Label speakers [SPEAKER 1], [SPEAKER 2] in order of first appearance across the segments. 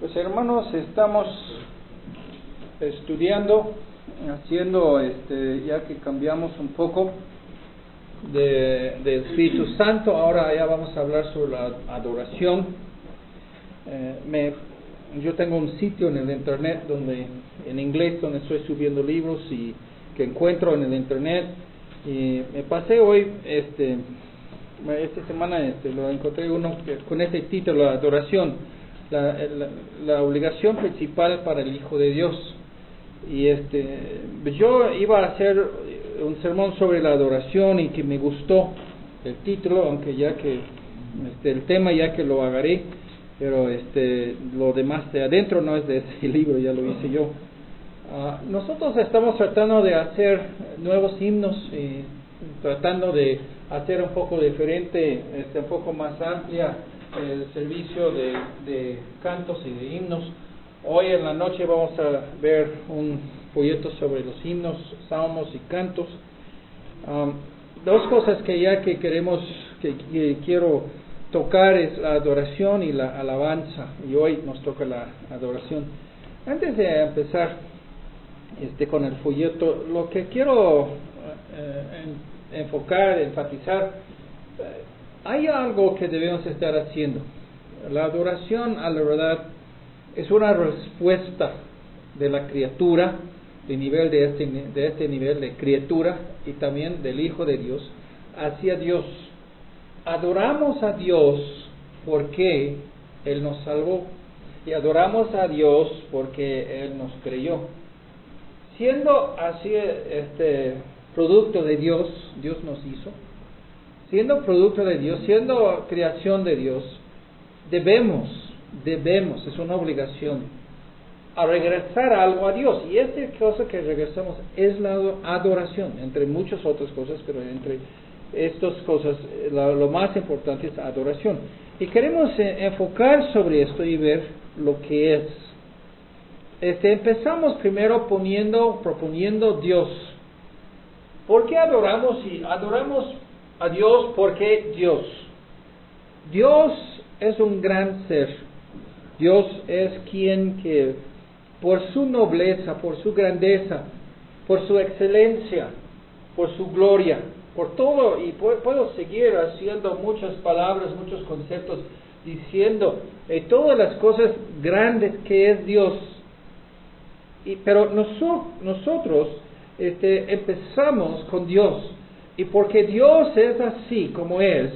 [SPEAKER 1] Pues hermanos, estamos estudiando, haciendo, ya que cambiamos un poco del Espíritu Santo, ahora ya vamos a hablar sobre la adoración. Yo tengo un sitio en el internet en inglés, donde estoy subiendo libros y que encuentro en el internet, y me pasé hoy, esta semana lo encontré uno con este título: adoración. La obligación principal para el Hijo de Dios. Y yo iba a hacer un sermón sobre la adoración y que me gustó el título, aunque ya que el tema ya que lo agarré, pero lo demás de adentro no es de ese libro, ya lo hice yo. Nosotros estamos tratando de hacer nuevos himnos y tratando de hacer un poco diferente, un poco más amplia el servicio de cantos y de himnos. Hoy en la noche vamos a ver un folleto sobre los himnos, salmos y cantos. Dos cosas que quiero tocar es la adoración y la alabanza, y hoy nos toca la adoración. Antes de empezar con el folleto, lo que quiero enfatizar, hay algo que debemos estar haciendo. La adoración, a la verdad, es una respuesta de la criatura, de este nivel de criatura y también del Hijo de Dios, hacia Dios. Adoramos a Dios porque Él nos salvó, y adoramos a Dios porque Él nos creyó. Siendo así producto de Dios, Dios nos hizo. Siendo producto de Dios, siendo creación de Dios, debemos, es una obligación, a regresar algo a Dios. Y esta cosa que regresamos es la adoración, entre muchas otras cosas, pero entre estas cosas lo más importante es adoración. Y queremos enfocar sobre esto y ver lo que es. Empezamos primero proponiendo Dios. ¿Por qué adoramos? Y adoramos a Dios porque Dios es un gran ser. Dios es quien que por su nobleza, por su grandeza, por su excelencia, por su gloria, por todo, y puedo seguir haciendo muchas palabras, muchos conceptos, diciendo todas las cosas grandes que es Dios. Pero nosotros empezamos con Dios, y porque Dios es así como es,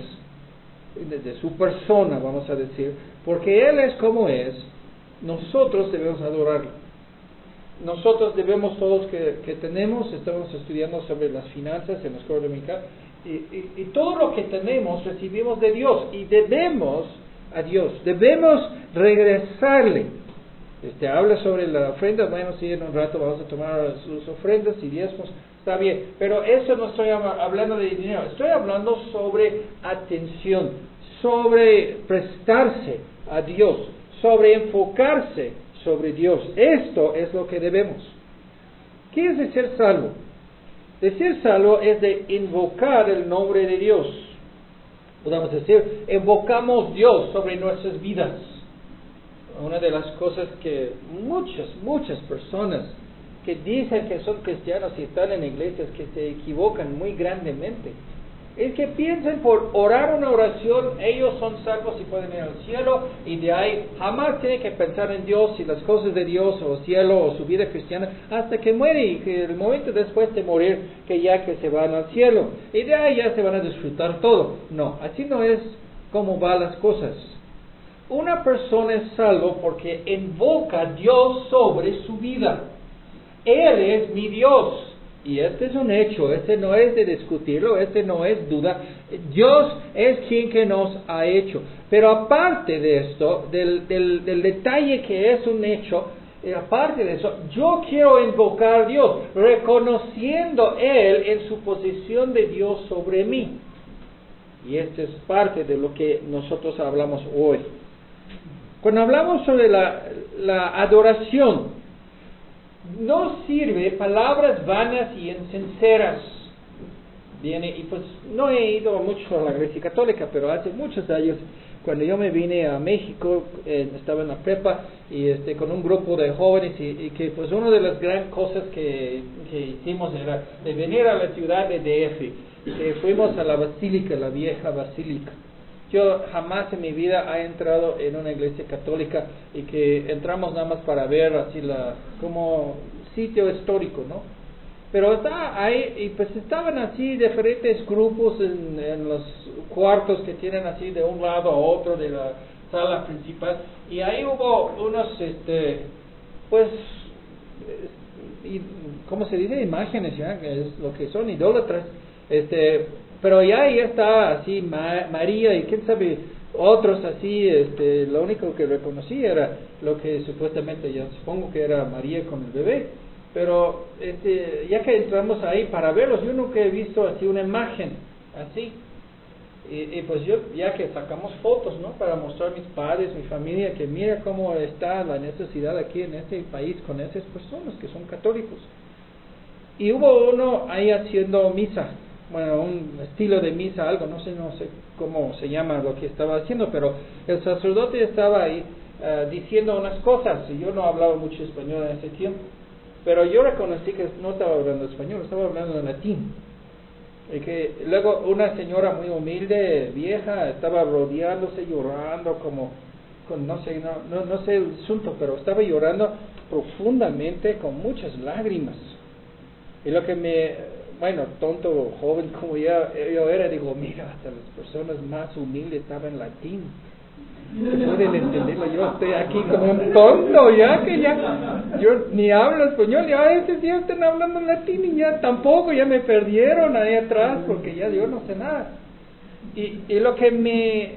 [SPEAKER 1] desde su persona, vamos a decir, porque Él es como es, nosotros debemos adorarlo. Nosotros debemos, todos que tenemos, estamos estudiando sobre las finanzas en la escuela dominical, y todo lo que tenemos recibimos de Dios, y debemos a Dios, debemos regresarle. Habla sobre la ofrenda, bueno, sí, en un rato vamos a tomar sus ofrendas y diezmos, está bien, pero eso no estoy hablando de dinero, estoy hablando sobre atención, sobre prestarse a Dios, sobre enfocarse sobre Dios. Esto es lo que debemos. ¿Qué es de ser salvo? De ser salvo es de invocar el nombre de Dios. Podemos decir, invocamos Dios sobre nuestras vidas. Una de las cosas que muchas personas que dicen que son cristianos y están en iglesias que se equivocan muy grandemente es que piensan por orar una oración ellos son salvos y pueden ir al cielo, y de ahí jamás tienen que pensar en Dios y las cosas de Dios o cielo o su vida cristiana hasta que muere, y que el momento después de morir que se van al cielo, y de ahí ya se van a disfrutar todo. No, así no es como van las cosas. Una persona es salvo porque invoca a Dios sobre su vida. Él es mi Dios. Y este es un hecho, no es de discutirlo, no es duda. Dios es quien que nos ha hecho. Pero aparte de esto, del detalle que es un hecho, aparte de eso, yo quiero invocar a Dios, reconociendo Él en su posición de Dios sobre mí. Y esta es parte de lo que nosotros hablamos hoy. Cuando hablamos sobre la adoración, no sirve palabras vanas y insinceras. viene, y pues no he ido mucho a la iglesia católica, pero hace muchos años, cuando yo me vine a México, estaba en la prepa, y con un grupo de jóvenes, y que pues una de las grandes cosas que hicimos era de venir a la ciudad de DF, y que fuimos a la basílica, la vieja basílica. Yo jamás en mi vida he entrado en una iglesia católica, y que entramos nada más para ver así como sitio histórico, ¿no? Pero está ahí, y pues estaban así diferentes grupos en los cuartos que tienen así de un lado a otro de la sala principal, y ahí hubo unos, pues, ¿cómo se dice? Imágenes, ya, que es lo que son idólatras, pero ya está así María y quién sabe otros así, lo único que reconocí era lo que supuestamente yo supongo que era María con el bebé, pero ya que entramos ahí para verlos, yo nunca he visto así una imagen así, y pues yo, ya que sacamos fotos, ¿no? Para mostrar a mis padres, mi familia, que mira cómo está la necesidad aquí en este país con esas personas que son católicos. Y hubo uno ahí haciendo misa, bueno, un estilo de misa, algo, no sé cómo se llama lo que estaba haciendo, pero el sacerdote estaba ahí diciendo unas cosas, y yo no hablaba mucho español en ese tiempo, pero yo reconocí que no estaba hablando español, estaba hablando en latín. Y que luego una señora muy humilde, vieja, estaba rodeándose, llorando no sé el asunto, pero estaba llorando profundamente con muchas lágrimas. Y lo que bueno, tonto, joven como yo era, digo, mira, hasta las personas más humildes estaban en latín. Pueden entenderlo, yo estoy aquí como un tonto, yo ni hablo español, ya a veces ya están hablando en latín y ya tampoco, ya me perdieron ahí atrás porque ya yo no sé nada. Y lo que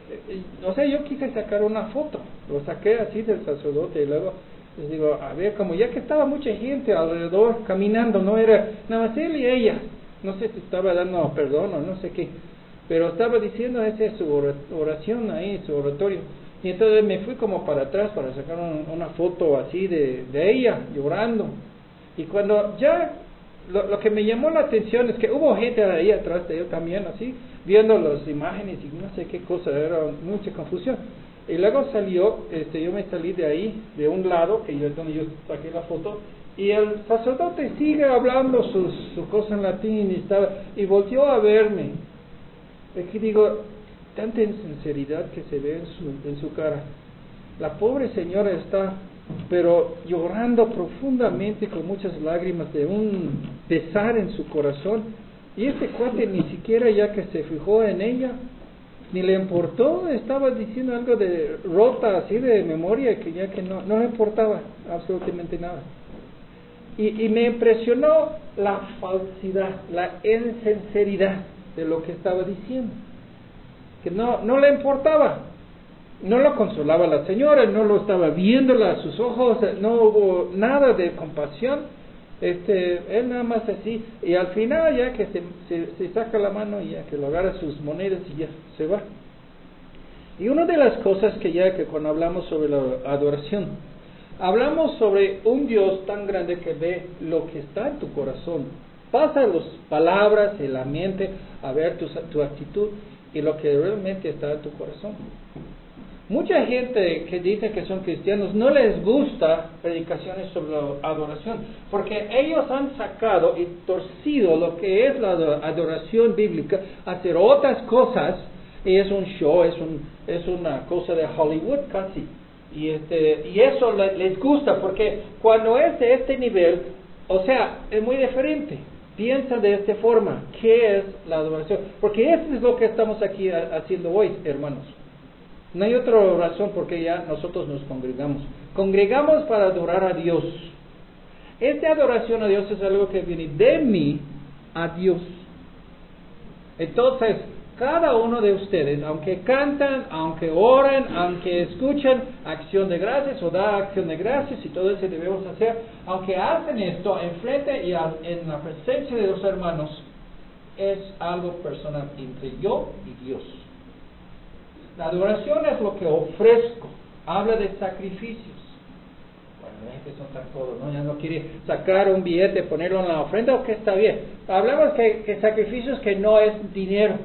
[SPEAKER 1] yo quise sacar una foto, lo saqué así del sacerdote y luego les digo, a ver, como ya que estaba mucha gente alrededor caminando, no era nada más él y ella, no sé si estaba dando perdón o no sé qué, pero estaba diciendo su oración ahí, su oratorio, y entonces me fui como para atrás para sacar una foto así de ella llorando, y cuando ya lo que me llamó la atención es que hubo gente ahí atrás de él también así, viendo las imágenes y no sé qué cosa, era mucha confusión. Y luego salió, yo me salí de ahí, de un lado, donde yo saqué la foto, y el sacerdote sigue hablando su cosa en latín, y volteó a verme. Aquí digo, tanta insinceridad que se ve en su cara. La pobre señora está, pero llorando profundamente con muchas lágrimas de un pesar en su corazón, y este cuate ni siquiera ya que se fijó en ella, ni le importó, estaba diciendo algo de rota así de memoria, que ya que no le importaba absolutamente nada. Y me impresionó la falsidad, la insinceridad de lo que estaba diciendo, que no le importaba, no lo consolaba la señora, no lo estaba viéndola a sus ojos, no hubo nada de compasión. Él nada más así, y al final ya que se saca la mano y ya que lo agarra sus monedas y ya se va. Y una de las cosas que cuando hablamos sobre la adoración, hablamos sobre un Dios tan grande que ve lo que está en tu corazón, pasa las palabras y la mente a ver tu actitud y lo que realmente está en tu corazón. Mucha gente que dice que son cristianos no les gusta predicaciones sobre la adoración, porque ellos han sacado y torcido lo que es la adoración bíblica, hacer otras cosas, y es un show, es una cosa de Hollywood casi, y eso les gusta, porque cuando es de este nivel, o sea, es muy diferente. Piensa de esta forma, ¿qué es la adoración? Porque eso es lo que estamos aquí haciendo hoy, hermanos. No hay otra razón porque ya nosotros nos congregamos. Congregamos para adorar a Dios. Esta adoración a Dios es algo que viene de mí a Dios. Entonces, cada uno de ustedes, aunque cantan, aunque oran, aunque escuchan acción de gracias o da acción de gracias y todo eso debemos hacer, aunque hacen esto enfrente y en la presencia de los hermanos, es algo personal entre yo y Dios. La adoración es lo que ofrezco, habla de sacrificios. Bueno, que son tan codos, ¿no? Ya no quiere sacar un billete, ponerlo en la ofrenda, o que está bien. Hablamos que sacrificios que no es dinero.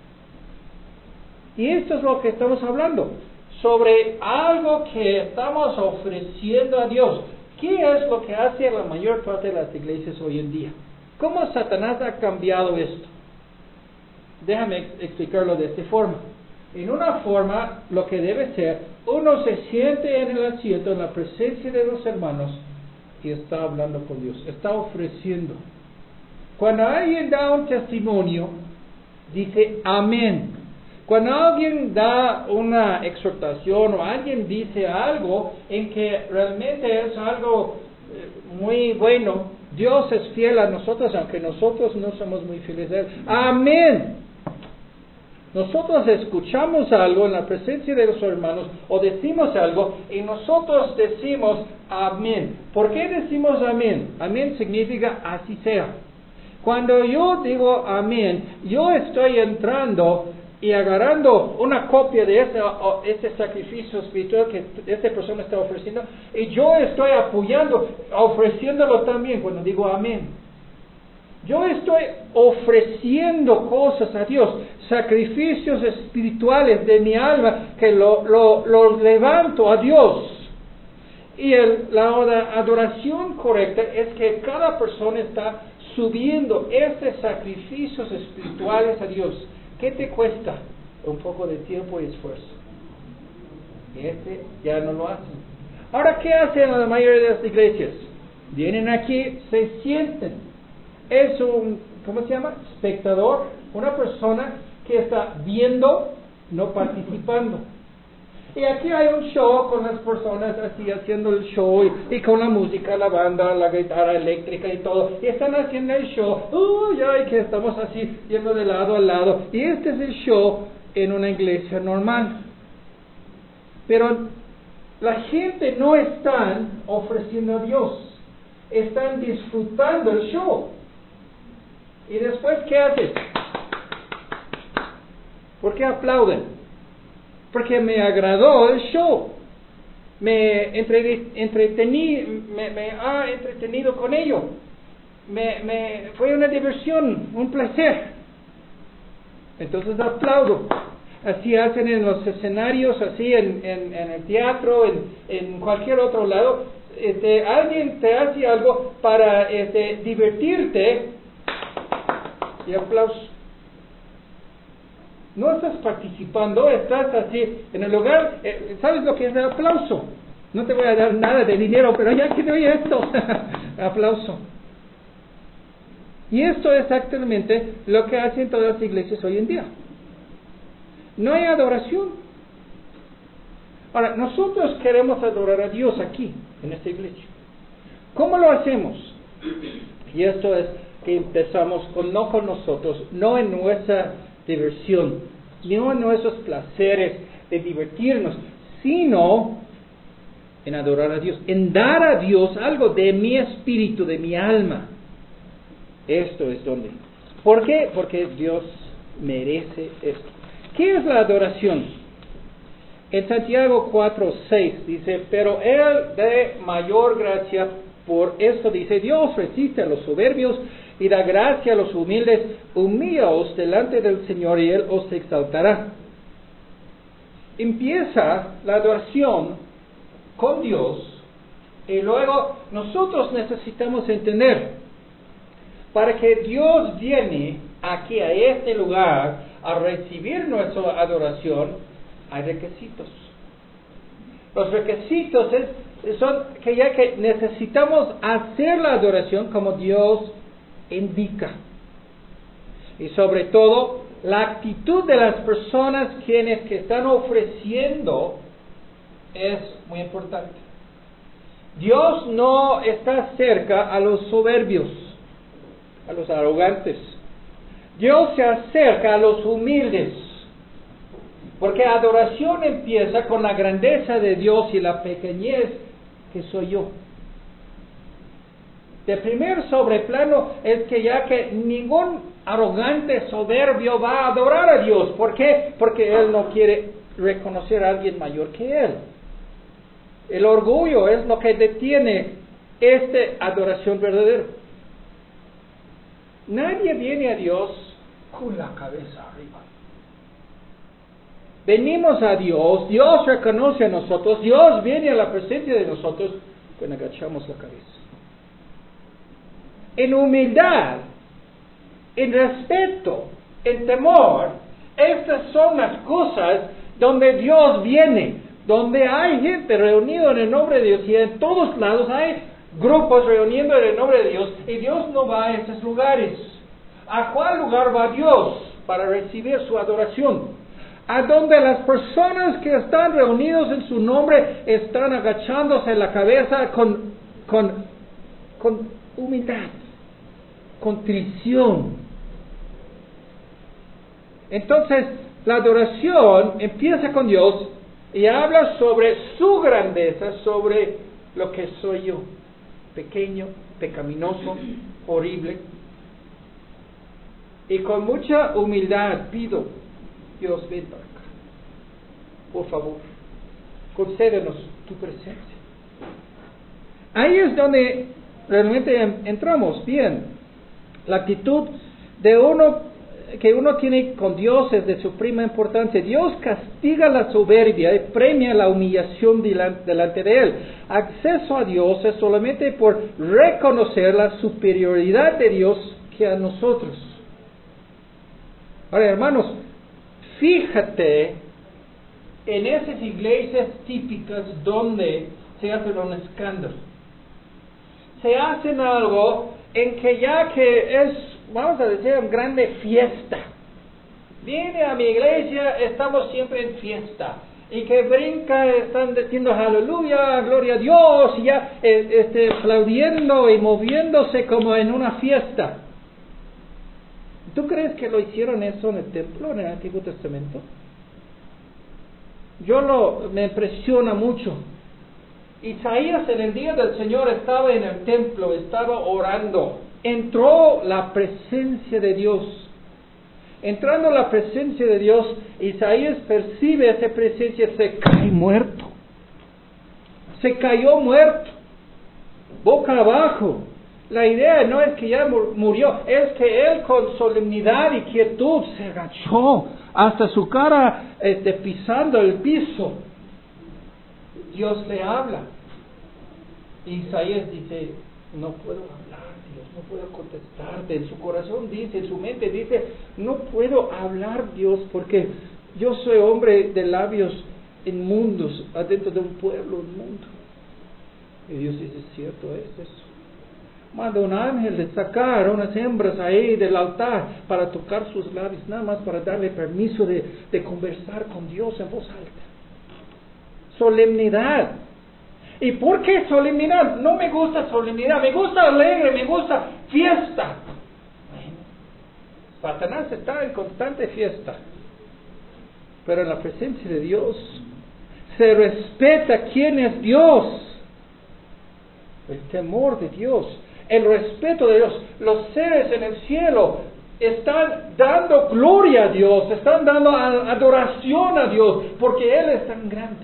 [SPEAKER 1] Y esto es lo que estamos hablando, sobre algo que estamos ofreciendo a Dios. ¿Qué es lo que hace la mayor parte de las iglesias hoy en día? ¿Cómo Satanás ha cambiado esto? Déjame explicarlo de esta forma. En una forma, lo que debe ser, uno se siente en el asiento, en la presencia de los hermanos, y está hablando con Dios, está ofreciendo. Cuando alguien da un testimonio, dice amén. Cuando alguien da una exhortación o alguien dice algo en que realmente es algo muy bueno, Dios es fiel a nosotros, aunque nosotros no somos muy fieles a Él. Amén. Nosotros escuchamos algo en la presencia de los hermanos o decimos algo y nosotros decimos amén. ¿Por qué decimos amén? Amén significa así sea. Cuando yo digo amén, yo estoy entrando y agarrando una copia de ese sacrificio espiritual que esta persona está ofreciendo, y yo estoy apoyando, ofreciéndolo también cuando digo amén. Yo estoy ofreciendo cosas a Dios, sacrificios espirituales de mi alma, que lo levanto a Dios. Y la adoración correcta es que cada persona está subiendo estos sacrificios espirituales a Dios. ¿Qué te cuesta? Un poco de tiempo y esfuerzo. Ya no lo hacen. Ahora, ¿qué hacen la mayoría de las iglesias? Vienen aquí, se sienten. Es un, ¿cómo se llama? Espectador, una persona que está viendo, no participando. Y aquí hay un show con las personas así haciendo el show y con la música, la banda, la guitarra eléctrica y todo. Y están haciendo el show. Que estamos así yendo de lado a lado. Y este es el show en una iglesia normal. Pero la gente no están ofreciendo a Dios. Están disfrutando el show. Y después, ¿qué hacen? ¿Por qué aplauden? Porque me agradó el show, me ha entretenido con ello, fue una diversión, un placer. Entonces aplaudo. Así hacen en los escenarios, así en el teatro, en cualquier otro lado. Alguien te hace algo para divertirte y aplauso. No estás participando, estás así en el lugar. ¿Sabes lo que es el aplauso? No te voy a dar nada de dinero, pero ya que doy esto, aplauso. Y esto es exactamente lo que hacen todas las iglesias hoy en día. No hay adoración. Ahora, nosotros queremos adorar a Dios aquí, en esta iglesia. ¿Cómo lo hacemos? Y esto es que empezamos no con nosotros, no en nuestra diversión, no en nuestros placeres de divertirnos, sino en adorar a Dios, en dar a Dios algo de mi espíritu, de mi alma. Esto es donde. ¿Por qué? Porque Dios merece esto. ¿Qué es la adoración? En Santiago 4:6 dice, pero Él de mayor gracia, por esto dice, Dios resiste a los soberbios y da gracia a los humildes. Humíllaos delante del Señor y Él os exaltará. Empieza la adoración con Dios y luego nosotros necesitamos entender, para que Dios viene aquí a este lugar a recibir nuestra adoración, hay requisitos. Los requisitos son que ya que necesitamos hacer la adoración como Dios indica. Y sobre todo, la actitud de las personas quienes que están ofreciendo es muy importante. Dios no está cerca a los soberbios, a los arrogantes. Dios se acerca a los humildes, porque adoración empieza con la grandeza de Dios y la pequeñez que soy yo. De primer sobreplano es que ya que ningún arrogante soberbio va a adorar a Dios. ¿Por qué? Porque él no quiere reconocer a alguien mayor que él. El orgullo es lo que detiene esta adoración verdadera. Nadie viene a Dios con la cabeza arriba. Venimos a Dios, Dios reconoce a nosotros, Dios viene a la presencia de nosotros cuando agachamos la cabeza. En humildad, en respeto, en temor, estas son las cosas donde Dios viene, donde hay gente reunida en el nombre de Dios, y en todos lados hay grupos reuniendo en el nombre de Dios, y Dios no va a esos lugares. ¿A cuál lugar va Dios para recibir su adoración? A donde las personas que están reunidos en su nombre están agachándose la cabeza con humildad, contrición. Entonces, la adoración empieza con Dios y habla sobre su grandeza, sobre lo que soy yo, pequeño, pecaminoso, horrible. Y con mucha humildad pido, Dios, ven para acá. Por favor, concédenos tu presencia. Ahí es donde realmente entramos bien. La actitud de que uno tiene con Dios es de suprema importancia. Dios castiga la soberbia y premia la humillación delante de Él. Acceso a Dios es solamente por reconocer la superioridad de Dios que a nosotros. Ahora, hermanos, fíjate en esas iglesias típicas donde se hace un escándalo. Se hacen algo en que ya que es, vamos a decir, una grande fiesta. Viene a mi iglesia, estamos siempre en fiesta. Y que brinca, están diciendo aleluya, gloria a Dios, y ya aplaudiendo y moviéndose como en una fiesta. ¿Tú crees que lo hicieron eso en el templo, en el Antiguo Testamento? Me impresiona mucho. Isaías en el día del Señor estaba en el templo, estaba orando. Entró la presencia de Dios. Entrando la presencia de Dios, Isaías percibe esa presencia, se cae muerto. Se cayó muerto, boca abajo. La idea no es que ya murió, es que él con solemnidad y quietud se agachó hasta su cara pisando el piso. Dios le habla. Isaías dice, no puedo hablar, Dios, no puedo contestarte. En su corazón dice, en su mente dice, no puedo hablar, Dios, porque yo soy hombre de labios inmundos, adentro de un pueblo inmundo. Y Dios dice, cierto es eso. Manda un ángel de sacar unas hembras ahí del altar para tocar sus labios, nada más para darle permiso de conversar con Dios en voz alta. Solemnidad. ¿Y por qué solemnidad? No me gusta solemnidad, me gusta alegre, me gusta fiesta. Bueno, Satanás está en constante fiesta, pero en la presencia de Dios se respeta quién es Dios, el temor de Dios. El respeto de Dios. Los seres en el cielo están dando gloria a Dios, están dando adoración a Dios, porque Él es tan grande.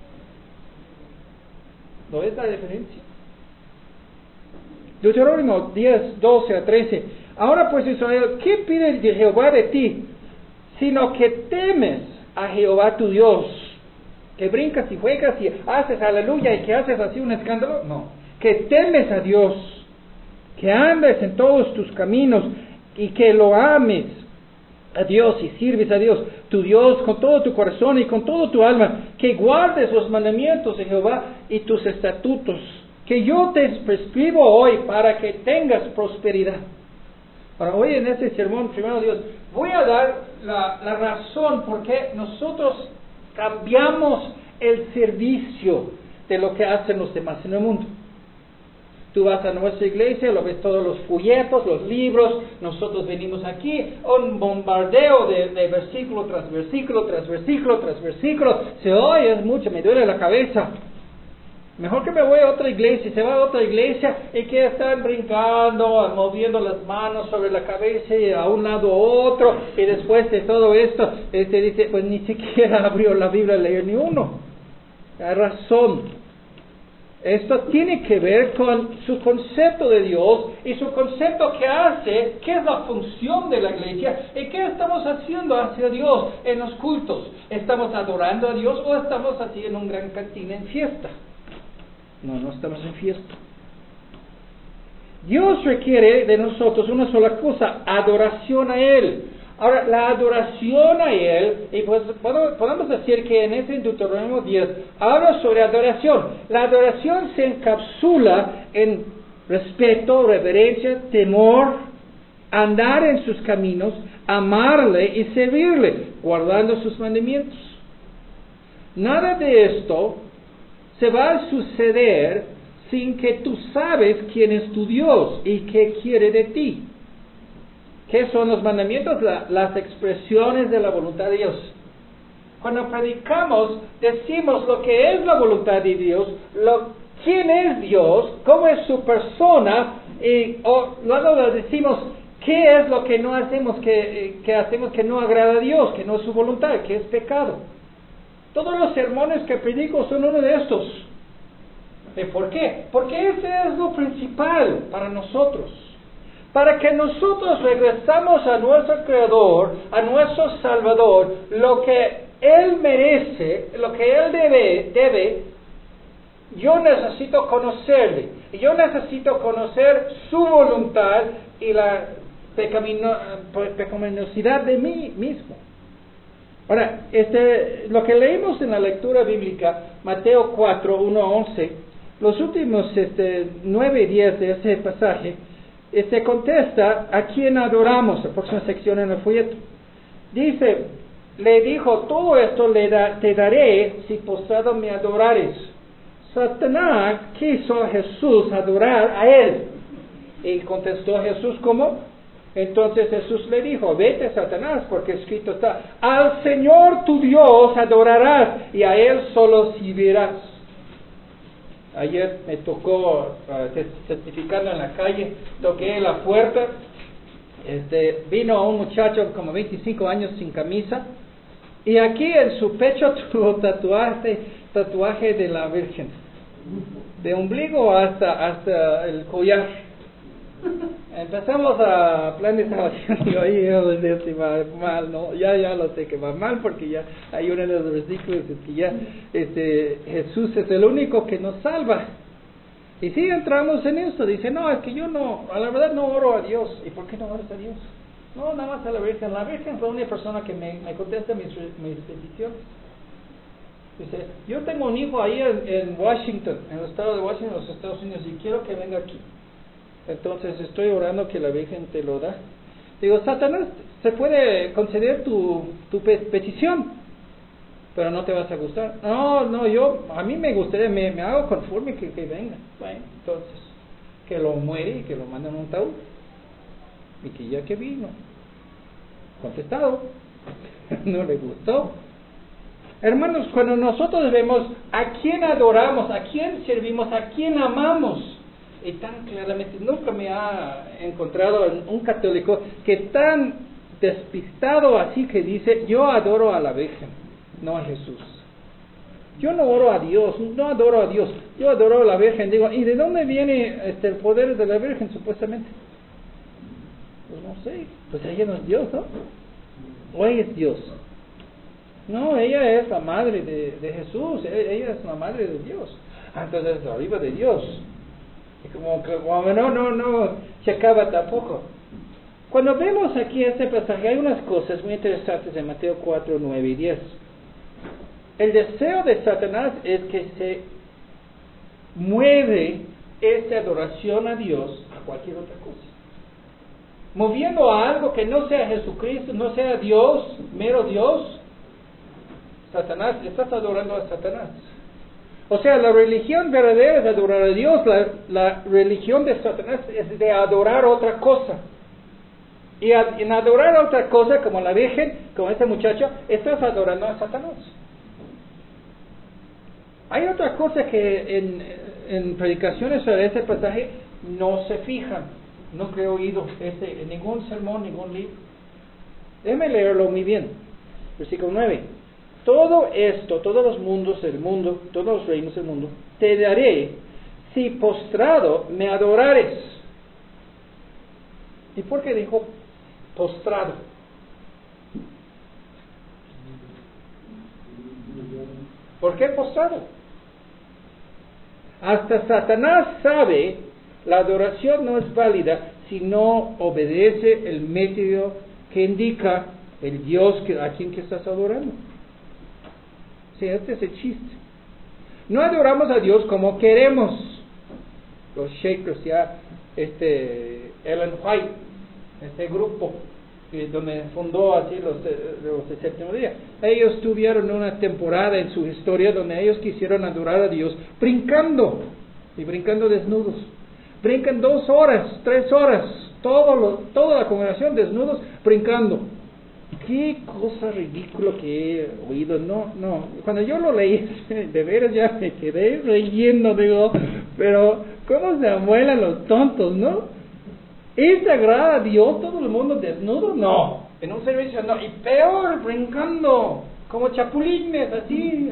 [SPEAKER 1] ¿No es la diferencia? Deuteronomio 10, 12 a 13. Ahora pues Israel, ¿qué pide de Jehová de ti? Sino que temes a Jehová tu Dios. Que brincas y juegas y haces aleluya y que haces así un escándalo. No. Que temes a Dios. Que andes en todos tus caminos y que lo ames a Dios y sirves a Dios, tu Dios, con todo tu corazón y con todo tu alma, que guardes los mandamientos de Jehová y tus estatutos, que yo te prescribo hoy para que tengas prosperidad. Ahora, hoy en este sermón, primero Dios, voy a dar la razón por qué nosotros cambiamos el servicio de lo que hacen los demás en el mundo. Tú vas a nuestra iglesia, lo ves todos los folletos, los libros, nosotros venimos aquí, un bombardeo de versículo tras versículo, tras versículo, tras versículo, se oye mucho, me duele la cabeza. Mejor que me voy a otra iglesia, se va a otra iglesia y que están brincando, moviendo las manos sobre la cabeza y a un lado a otro, y después de todo esto, dice, pues ni siquiera abrió la Biblia a leer ni uno. Hay razón. Esto tiene que ver con su concepto de Dios y su concepto que hace, qué es la función de la iglesia y qué estamos haciendo hacia Dios en los cultos. ¿Estamos adorando a Dios o estamos así en un gran cantina en fiesta? No estamos en fiesta. Dios requiere de nosotros una sola cosa, adoración a Él. Ahora, la adoración a Él, y pues podemos decir que en ese Deuteronomio 10 habla sobre adoración. La adoración se encapsula en respeto, reverencia, temor, andar en sus caminos, amarle y servirle, guardando sus mandamientos. Nada de esto se va a suceder sin que tú sabes quién es tu Dios y qué quiere de ti. ¿Qué son los mandamientos? Las expresiones de la voluntad de Dios. Cuando predicamos, decimos lo que es la voluntad de Dios, quién es Dios, cómo es su persona, y luego decimos qué es lo que no hacemos, que hacemos que no agrada a Dios, que no es su voluntad, que es pecado. Todos los sermones que predico son uno de estos. ¿Y por qué? Porque ese es lo principal para nosotros. Para que nosotros regresamos a nuestro Creador, a nuestro Salvador, lo que Él merece, lo que Él debe, yo necesito conocerle. Y yo necesito conocer su voluntad y la pecaminosidad de mí mismo. Ahora, lo que leímos en la lectura bíblica, Mateo 4, 1 a 11, los últimos 9 y 10 de ese pasaje, contesta a quién adoramos, la próxima sección en el folleto. Dice, le dijo, todo esto te daré si postrado me adorares. Satanás quiso a Jesús adorar a él. Y contestó Jesús, ¿cómo? Entonces Jesús le dijo, vete Satanás, porque escrito está, al Señor tu Dios adorarás y a Él solo servirás. Ayer me tocó certificando en la calle, toqué la puerta, vino un muchacho como 25 años sin camisa, y aquí en su pecho tuvo tatuaje de la Virgen, de ombligo hasta el collar. Empezamos a plan de salvación y yo va mal, ¿no? Ya lo sé que va mal porque ya hay uno de los versículos que ya Jesús es el único que nos salva. Y si entramos en esto, dice, no, es que yo no, a la verdad no oro a Dios. ¿Y por qué no oras a Dios? No, nada más a la Virgen. La Virgen fue una persona que me contesta mis peticiones. Dice, yo tengo un hijo ahí en Washington, en el estado de Washington, en los Estados Unidos, y quiero que venga aquí. Entonces estoy orando que la Virgen te lo da. Digo, Satanás, se puede conceder tu petición, pero no te vas a gustar. No, a mí me gustaría, me hago conforme que venga. Bueno, entonces, que lo muere y que lo manden a un ataúd. Y que ya que vino, contestado, no le gustó. Hermanos, cuando nosotros vemos a quién adoramos, a quién servimos, a quién amamos, y tan claramente, nunca me ha encontrado un católico que tan despistado así que dice, yo adoro a la Virgen, no a Jesús. Yo no oro a Dios, no adoro a Dios, yo adoro a la Virgen. Digo, ¿y de dónde viene el poder de la Virgen supuestamente? Pues no sé, pues ella no es Dios, ¿no? ¿O ella es Dios? No, ella es la madre de Jesús, ella es la madre de Dios. Entonces, arriba de Dios. Y como no checaba tampoco. Cuando vemos aquí este pasaje, hay unas cosas muy interesantes en Mateo 4, 9 y 10. El deseo de Satanás es que se mueve esta adoración a Dios a cualquier otra cosa. Moviendo a algo que no sea Jesucristo, no sea Dios, mero Dios, Satanás, estás adorando a Satanás. O sea, la religión verdadera es adorar a Dios, la religión de Satanás es de adorar otra cosa. Y en adorar otra cosa, como la Virgen, como este muchacho, estás adorando a Satanás. Hay otra cosa que en predicaciones sobre este pasaje no se fijan, no he oído en ningún sermón, ningún libro. Déjame leerlo muy bien. Versículo 9. Todo esto, todos los mundos del mundo, todos los reinos del mundo, te daré si postrado me adorares. ¿Y por qué dijo postrado? ¿Por qué postrado? Hasta Satanás sabe la adoración no es válida si no obedece el método que indica el Dios a quien que estás adorando. Sí, este es el chiste. No adoramos a Dios como queremos. Los Shakers ya, Ellen White, este grupo donde fundó así los de Séptimo Día, ellos tuvieron una temporada en su historia donde ellos quisieron adorar a Dios brincando desnudos. Brincan 2 horas, 3 horas, toda la congregación desnudos brincando. Qué cosa ridícula que he oído. No, cuando yo lo leí, de veras ya me quedé riendo, digo, pero ¿cómo se amuelan los tontos, no? ¿Es sagrado a Dios todo el mundo desnudo? No. En un servicio no. Y peor, brincando, como chapulines, así.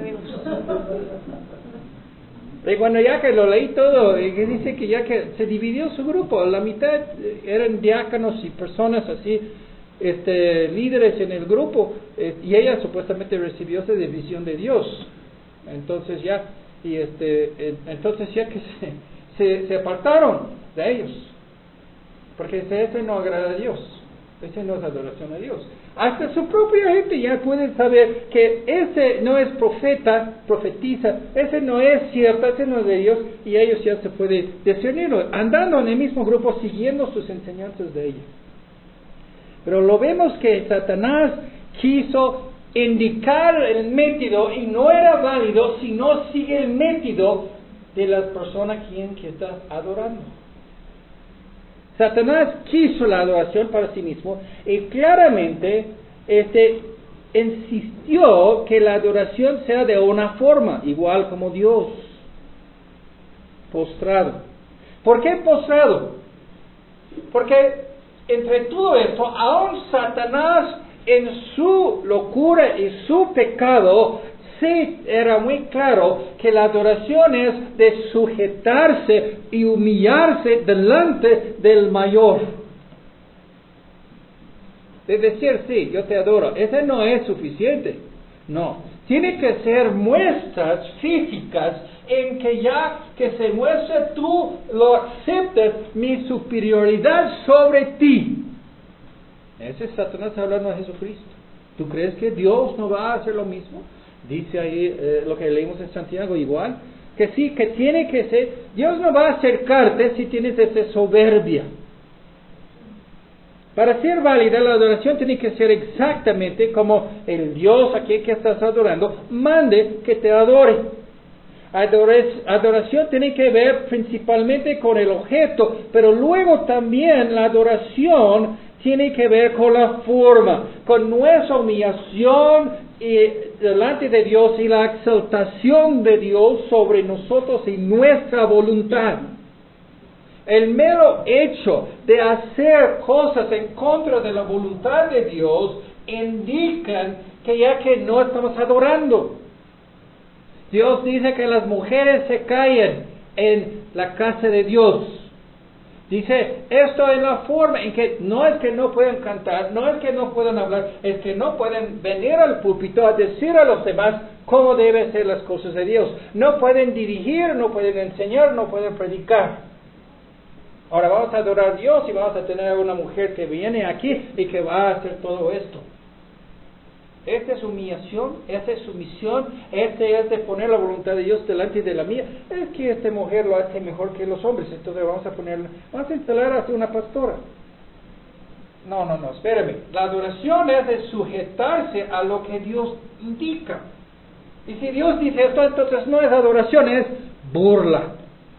[SPEAKER 1] Y cuando ya que lo leí todo, y que dice que ya que se dividió su grupo, la mitad eran diáconos y personas así, líderes en el grupo, y ella supuestamente recibió esa visión de Dios. Entonces ya, entonces ya que se apartaron de ellos. Porque ese no agrada a Dios, ese no es adoración a Dios. Hasta su propia gente ya puede saber que ese no es profetiza, ese no es cierto, ese no es de Dios, y ellos ya se pueden discernir, andando en el mismo grupo, siguiendo sus enseñanzas de ellos. Pero lo vemos que Satanás quiso indicar el método y no era válido si no sigue el método de la persona que está adorando. Satanás quiso la adoración para sí mismo y claramente insistió que la adoración sea de una forma, igual como Dios, postrado. ¿Por qué postrado? Porque entre todo esto, aún Satanás en su locura y su pecado, sí era muy claro que la adoración es de sujetarse y humillarse delante del mayor. De decir, sí, yo te adoro. Ese no es suficiente. No. Tiene que ser muestras físicas en que ya que se muestra tú lo aceptas, mi superioridad sobre ti. Ese es Satanás hablando de Jesucristo. ¿Tú crees que Dios no va a hacer lo mismo? Dice ahí lo que leímos en Santiago igual, que sí, que tiene que ser, Dios no va a acercarte si tienes esa soberbia. Para ser válida la adoración tiene que ser exactamente como el Dios a quien que estás adorando mande que te adore. Adoración tiene que ver principalmente con el objeto, pero luego también la adoración tiene que ver con la forma, con nuestra humillación delante de Dios y la exaltación de Dios sobre nosotros y nuestra voluntad. El mero hecho de hacer cosas en contra de la voluntad de Dios indican que ya que no estamos adorando. Dios dice que las mujeres se callen en la casa de Dios. Dice, esto es la forma en que no es que no puedan cantar, no es que no puedan hablar, es que no pueden venir al púlpito a decir a los demás cómo deben ser las cosas de Dios. No pueden dirigir, no pueden enseñar, no pueden predicar. Ahora vamos a adorar a Dios y vamos a tener una mujer que viene aquí y que va a hacer todo esto. Esta es humillación, esta es sumisión, este es de poner la voluntad de Dios delante de la mía. Es que esta mujer lo hace mejor que los hombres, entonces vamos a instalar a una pastora. No, espérame. La adoración es de sujetarse a lo que Dios indica. Y si Dios dice esto, entonces no es adoración, es burla.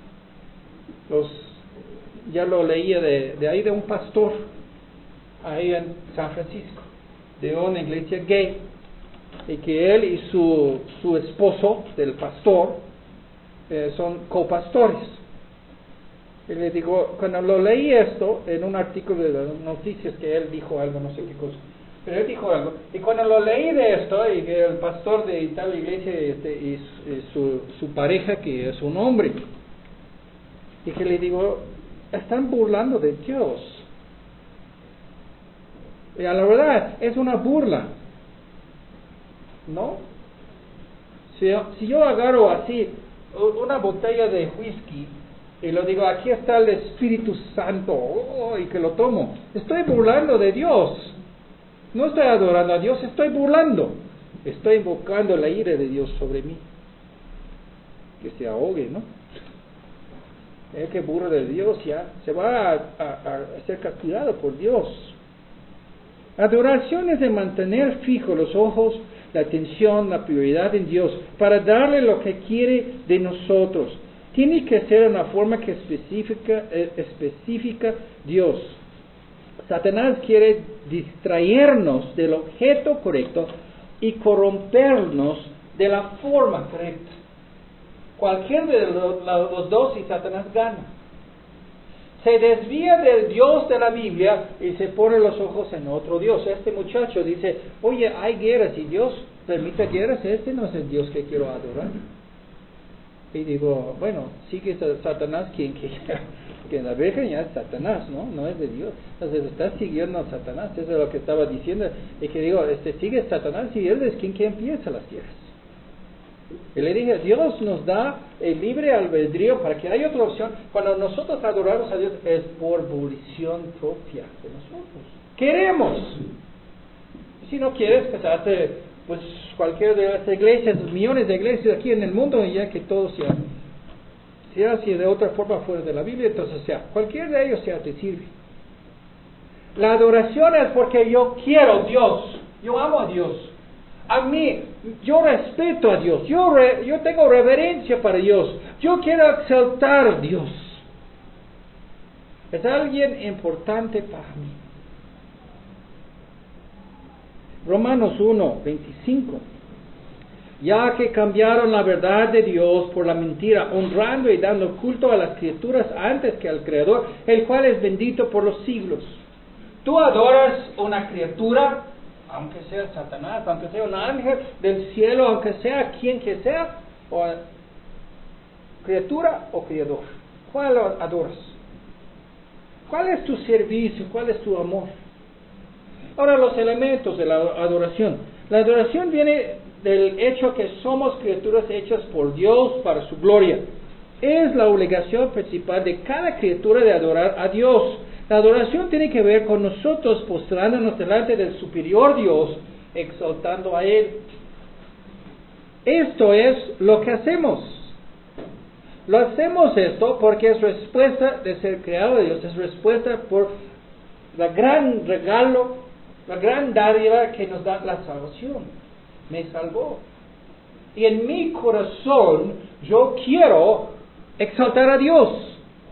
[SPEAKER 1] Ya lo leía de ahí de un pastor, ahí en San Francisco, de una iglesia gay, y que él y su esposo del pastor son copastores. Y le digo, cuando lo leí esto en un artículo de las noticias, que él dijo algo, no sé qué cosa, pero él dijo algo, y cuando lo leí de esto, y que el pastor de tal iglesia y su pareja, que es un hombre, Y que le digo, están burlando de Dios. Y a la verdad, es una burla. ¿No? Si yo agarro así una botella de whisky y lo digo, aquí está el Espíritu Santo, y que lo tomo, estoy burlando de Dios. No estoy adorando a Dios, estoy burlando. Estoy invocando la ira de Dios sobre mí. Que se ahogue, ¿no? El que burla de Dios ya se va a ser castigado por Dios. Adoración es de mantener fijos los ojos, la atención, la prioridad en Dios, para darle lo que quiere de nosotros. Tiene que ser de una forma que especifica Dios. Satanás quiere distraernos del objeto correcto y corrompernos de la forma correcta. Cualquier de los dos y Satanás gana. Se desvía del Dios de la Biblia y se pone los ojos en otro Dios. Este muchacho dice, oye, hay guerras y Dios permite guerras, este no es el Dios que quiero adorar. Y digo, bueno, sigue Satanás quien la Virgen ya es Satanás, no es de Dios. Entonces estás siguiendo a Satanás, eso es lo que estaba diciendo. Y que digo, sigue Satanás y él es quien empieza las guerras. Y le dije, Dios nos da el libre albedrío para que haya otra opción. Cuando nosotros adoramos a Dios es por volición propia de nosotros. Queremos. Si no quieres casarte, pues cualquiera de las iglesias, millones de iglesias aquí en el mundo, y ya que todo sea así de otra forma fuera de la Biblia, entonces cualquiera de ellos te sirve. La adoración es porque yo quiero a Dios, yo amo a Dios. A mí, yo respeto a Dios, yo tengo reverencia para Dios, yo quiero exaltar a Dios. Es alguien importante para mí. Romanos 1:25. Ya que cambiaron la verdad de Dios por la mentira, honrando y dando culto a las criaturas antes que al Creador, el cual es bendito por los siglos. Tú adoras una criatura, aunque sea Satanás, aunque sea un ángel del cielo, aunque sea quien que sea, o criatura o criador. ¿Cuál adoras? ¿Cuál es tu servicio? ¿Cuál es tu amor? Ahora, los elementos de la adoración. La adoración viene del hecho que somos criaturas hechas por Dios para su gloria. Es la obligación principal de cada criatura de adorar a Dios. La adoración tiene que ver con nosotros postrándonos delante del superior Dios, exaltando a Él. Esto es lo que hacemos. Lo hacemos esto porque es respuesta de ser creado de Dios, es respuesta por la gran regalo, la gran dádiva que nos da la salvación. Me salvó. Y en mi corazón yo quiero exaltar a Dios.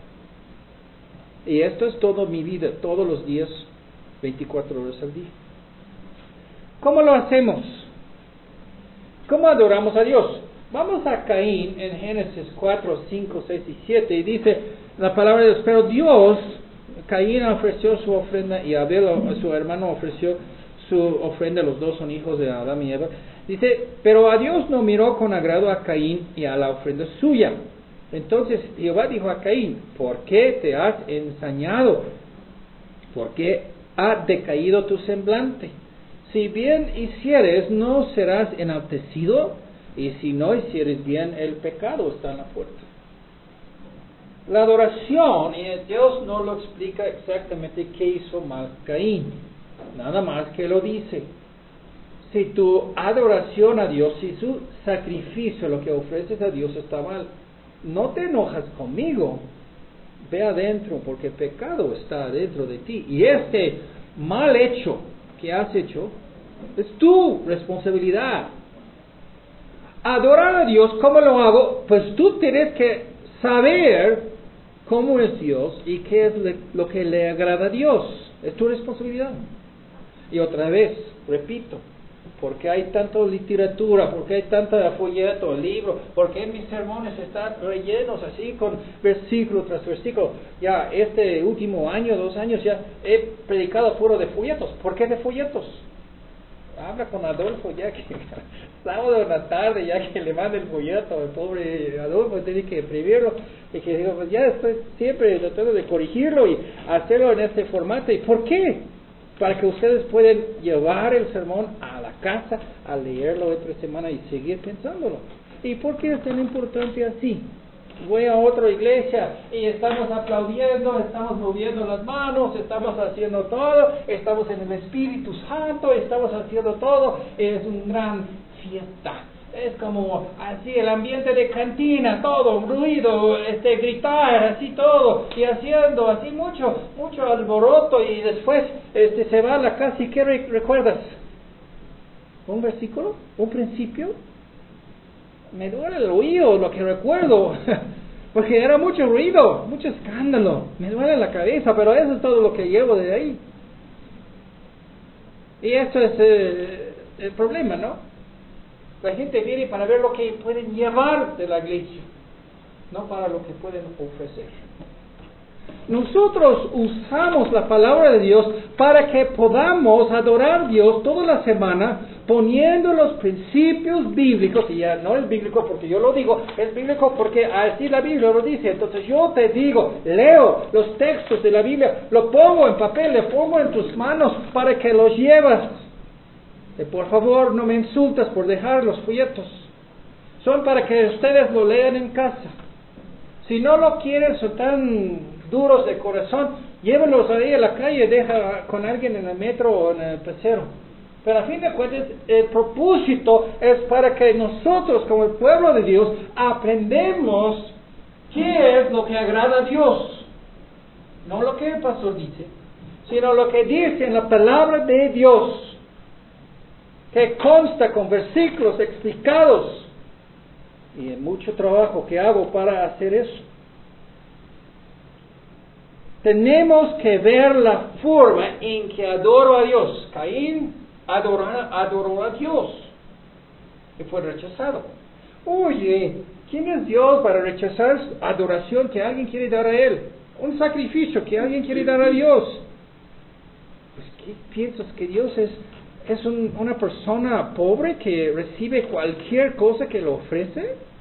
[SPEAKER 1] Y esto es toda mi vida, todos los días, 24 horas al día. ¿Cómo lo hacemos? ¿Cómo adoramos a Dios? Vamos a Caín en Génesis 4, 5, 6 y 7 y dice la palabra de Dios, pero Dios, Caín ofreció su ofrenda y Abel, su hermano, ofreció su ofrenda, los dos son hijos de Adán y Eva. Dice, pero a Dios no miró con agrado a Caín y a la ofrenda suya. Entonces Jehová dijo a Caín, ¿por qué te has ensañado? ¿Por qué ha decaído tu semblante? Si bien hicieres, no serás enaltecido, y si no hicieres bien, el pecado está en la puerta. La adoración, y Dios no lo explica exactamente qué hizo mal Caín, nada más que lo dice. Si tu adoración a Dios, si su sacrificio, lo que ofreces a Dios está mal, no te enojas conmigo, ve adentro, porque el pecado está adentro de ti, y este mal hecho que has hecho es tu responsabilidad. Adorar a Dios, ¿cómo lo hago? Pues tú tienes que saber cómo es Dios y qué es lo que le agrada a Dios. Es tu responsabilidad. Y otra vez, repito, ¿por qué hay tanta literatura? ¿Por qué hay tanta folleto, libro? ¿Por qué mis sermones están rellenos así con versículo tras versículo? Ya este último año, 2 años, ya he predicado puro de folletos. ¿Por qué de folletos? habla con Adolfo ya que sábado en la tarde, ya que le manda el folleto, el pobre Adolfo tiene que imprimirlo, y que digo, pues ya estoy siempre tratando de corregirlo y hacerlo en este formato. ¿Y por qué? Para que ustedes puedan llevar el sermón a la casa, a leerlo otra semana y seguir pensándolo. ¿Y por qué es tan importante así? Voy a otra iglesia y estamos aplaudiendo, estamos moviendo las manos, estamos haciendo todo, estamos en el Espíritu Santo, estamos haciendo todo, es una gran fiesta. Es como así el ambiente de cantina, todo, ruido, gritar, así todo, y haciendo así mucho alboroto, y después se va a la casa. ¿Y qué recuerdas? ¿Un versículo? ¿Un principio? Me duele el oído lo que recuerdo, porque era mucho ruido, mucho escándalo, me duele la cabeza, pero eso es todo lo que llevo de ahí. Y esto es el problema, ¿no? La gente viene para ver lo que pueden llevar de la iglesia, no para lo que pueden ofrecer. Nosotros usamos la palabra de Dios para que podamos adorar a Dios toda la semana, poniendo los principios bíblicos, y ya no es bíblico porque yo lo digo, es bíblico porque así la Biblia lo dice. Entonces yo te digo, leo los textos de la Biblia, lo pongo en papel, le pongo en tus manos para que los llevas. Y por favor, no me insultas por dejar los folletos. Son para que ustedes lo lean en casa. Si no lo quieren, son tan duros de corazón, llévenlos ahí a la calle, deja con alguien en el metro o en el pecero. Pero a fin de cuentas, el propósito es para que nosotros, como el pueblo de Dios, aprendemos qué es lo que agrada a Dios. No lo que el pastor dice, sino lo que dice en la palabra de Dios, que consta con versículos explicados, y en mucho trabajo que hago para hacer eso. Tenemos que ver la forma en que adoro a Dios. Caín adoró a Dios y fue rechazado. Oye, ¿quién es Dios para rechazar adoración que alguien quiere dar a Él? Un sacrificio que alguien quiere dar a Dios. Pues, ¿qué piensas? ¿Que Dios es una persona pobre que recibe cualquier cosa que le ofrece?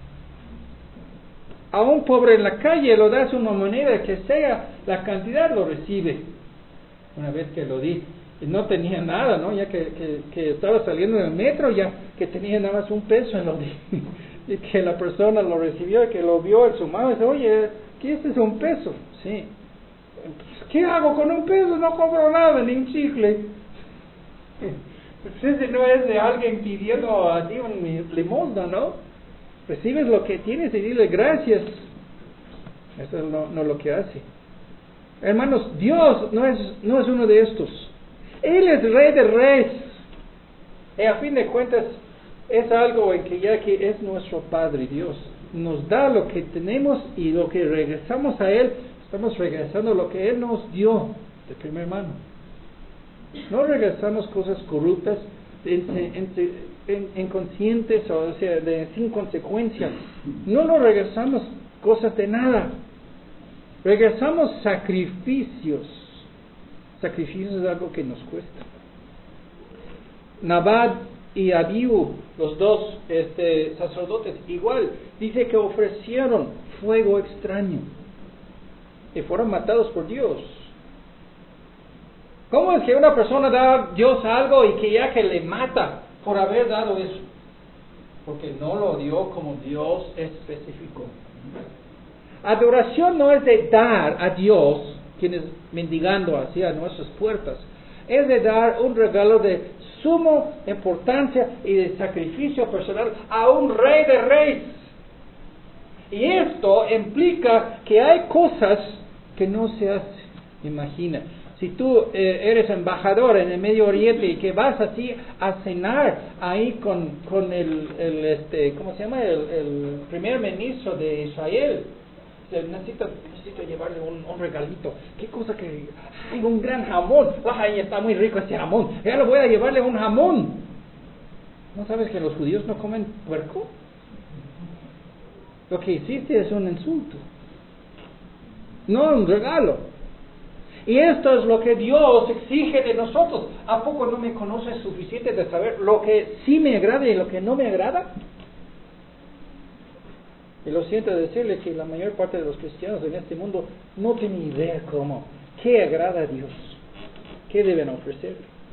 [SPEAKER 1] A un pobre en la calle lo das una moneda que sea la cantidad, lo recibe. Una vez que lo di, no tenía nada, ¿no? Ya que estaba saliendo del metro, ya que tenía nada más un peso, lo di. Y que la persona lo recibió, y que lo vio en su mano, y dice, oye, ¿qué es un peso? Sí. ¿Qué hago con un peso? No compro nada, ni un chicle. Pues ese no es de alguien pidiendo a ti un limosna, ¿no? Recibes lo que tienes y dile gracias. Eso no es lo que hace. Hermanos, Dios no es uno de estos. Él es Rey de Reyes. Y a fin de cuentas es algo en que ya que es nuestro Padre Dios, nos da lo que tenemos, y lo que regresamos a Él, estamos regresando lo que Él nos dio de primera mano. No regresamos cosas corruptas, inconscientes, o sea, sin consecuencias. No nos regresamos cosas de nada. Regresamos sacrificios. Sacrificios es algo que nos cuesta. Nabad y Abiú, los dos sacerdotes, igual, dice que ofrecieron fuego extraño y fueron matados por Dios. ¿Cómo es que una persona da a Dios algo y que ya que le mata por haber dado eso? Porque no lo dio como Dios especificó. Adoración no es de dar a Dios, quienes mendigando hacia nuestras puertas, es de dar un regalo de suma importancia y de sacrificio personal a un Rey de Reyes. Y esto implica que hay cosas que no se hacen. Imagina, si tú eres embajador en el Medio Oriente y que vas así a cenar ahí con el ¿cómo se llama? El primer ministro de Israel. Necesito llevarle un regalito. ¿Qué cosa que? Hay un gran jamón. Ay, está muy rico ese jamón. Ya lo voy a llevarle un jamón. ¿No sabes que los judíos no comen puerco? Lo que hiciste es un insulto, no un regalo. Y esto es lo que Dios exige de nosotros. ¿A poco no me conoces suficiente de saber lo que sí me agrada y lo que no me agrada? Y lo siento decirle que la mayor parte de los cristianos en este mundo no tienen idea qué agrada a Dios, qué deben ofrecer.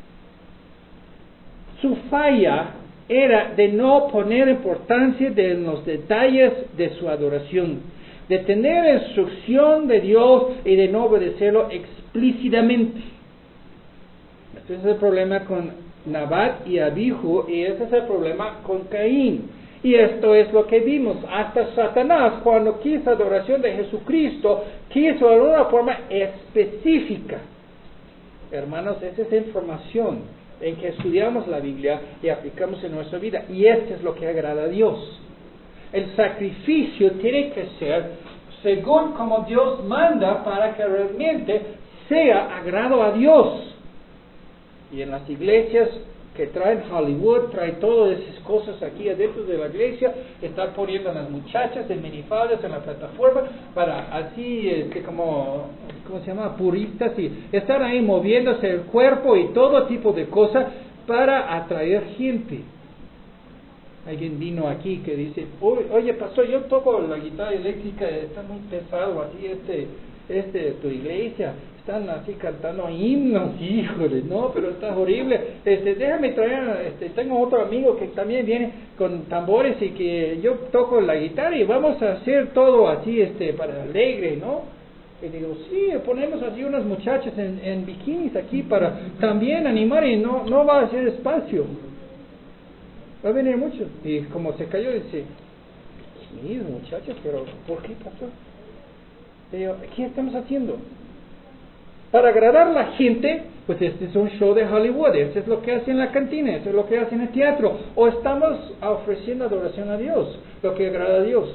[SPEAKER 1] Su falla era de no poner importancia en los detalles de su adoración, de tener instrucción de Dios y de no obedecerlo explícitamente. Ese es el problema con Nabat y Abihu, y ese es el problema con Caín. Y esto es lo que vimos. Hasta Satanás, cuando quiso adoración de Jesucristo, quiso de una forma específica. Hermanos, esa es información en que estudiamos la Biblia y aplicamos en nuestra vida. Y esto es lo que agrada a Dios. El sacrificio tiene que ser según como Dios manda para que realmente sea agrado a Dios. Y en las iglesias que traen Hollywood, traen todas esas cosas aquí adentro de la iglesia, están poniendo a las muchachas en minifaldas en la plataforma para así, ¿cómo se llama? Puristas, y están ahí moviéndose el cuerpo y todo tipo de cosas para atraer gente. Alguien vino aquí que dice, oye pastor, yo toco la guitarra eléctrica, está muy pesado así tu iglesia, están así cantando himnos, híjole, no, pero está horrible, déjame traer, tengo otro amigo que también viene con tambores y que yo toco la guitarra y vamos a hacer todo así, para alegre, ¿no? Y digo, sí, ponemos así unas muchachas en bikinis aquí para también animar y no va a ser espacio. Va a venir mucho. Y como se cayó, dice, sí, muchachos, pero ¿por qué, pastor? Y yo, ¿qué estamos haciendo? Para agradar a la gente, pues este es un show de Hollywood, eso es lo que hacen en la cantina, eso es lo que hacen en el teatro. O estamos ofreciendo adoración a Dios, lo que agrada a Dios.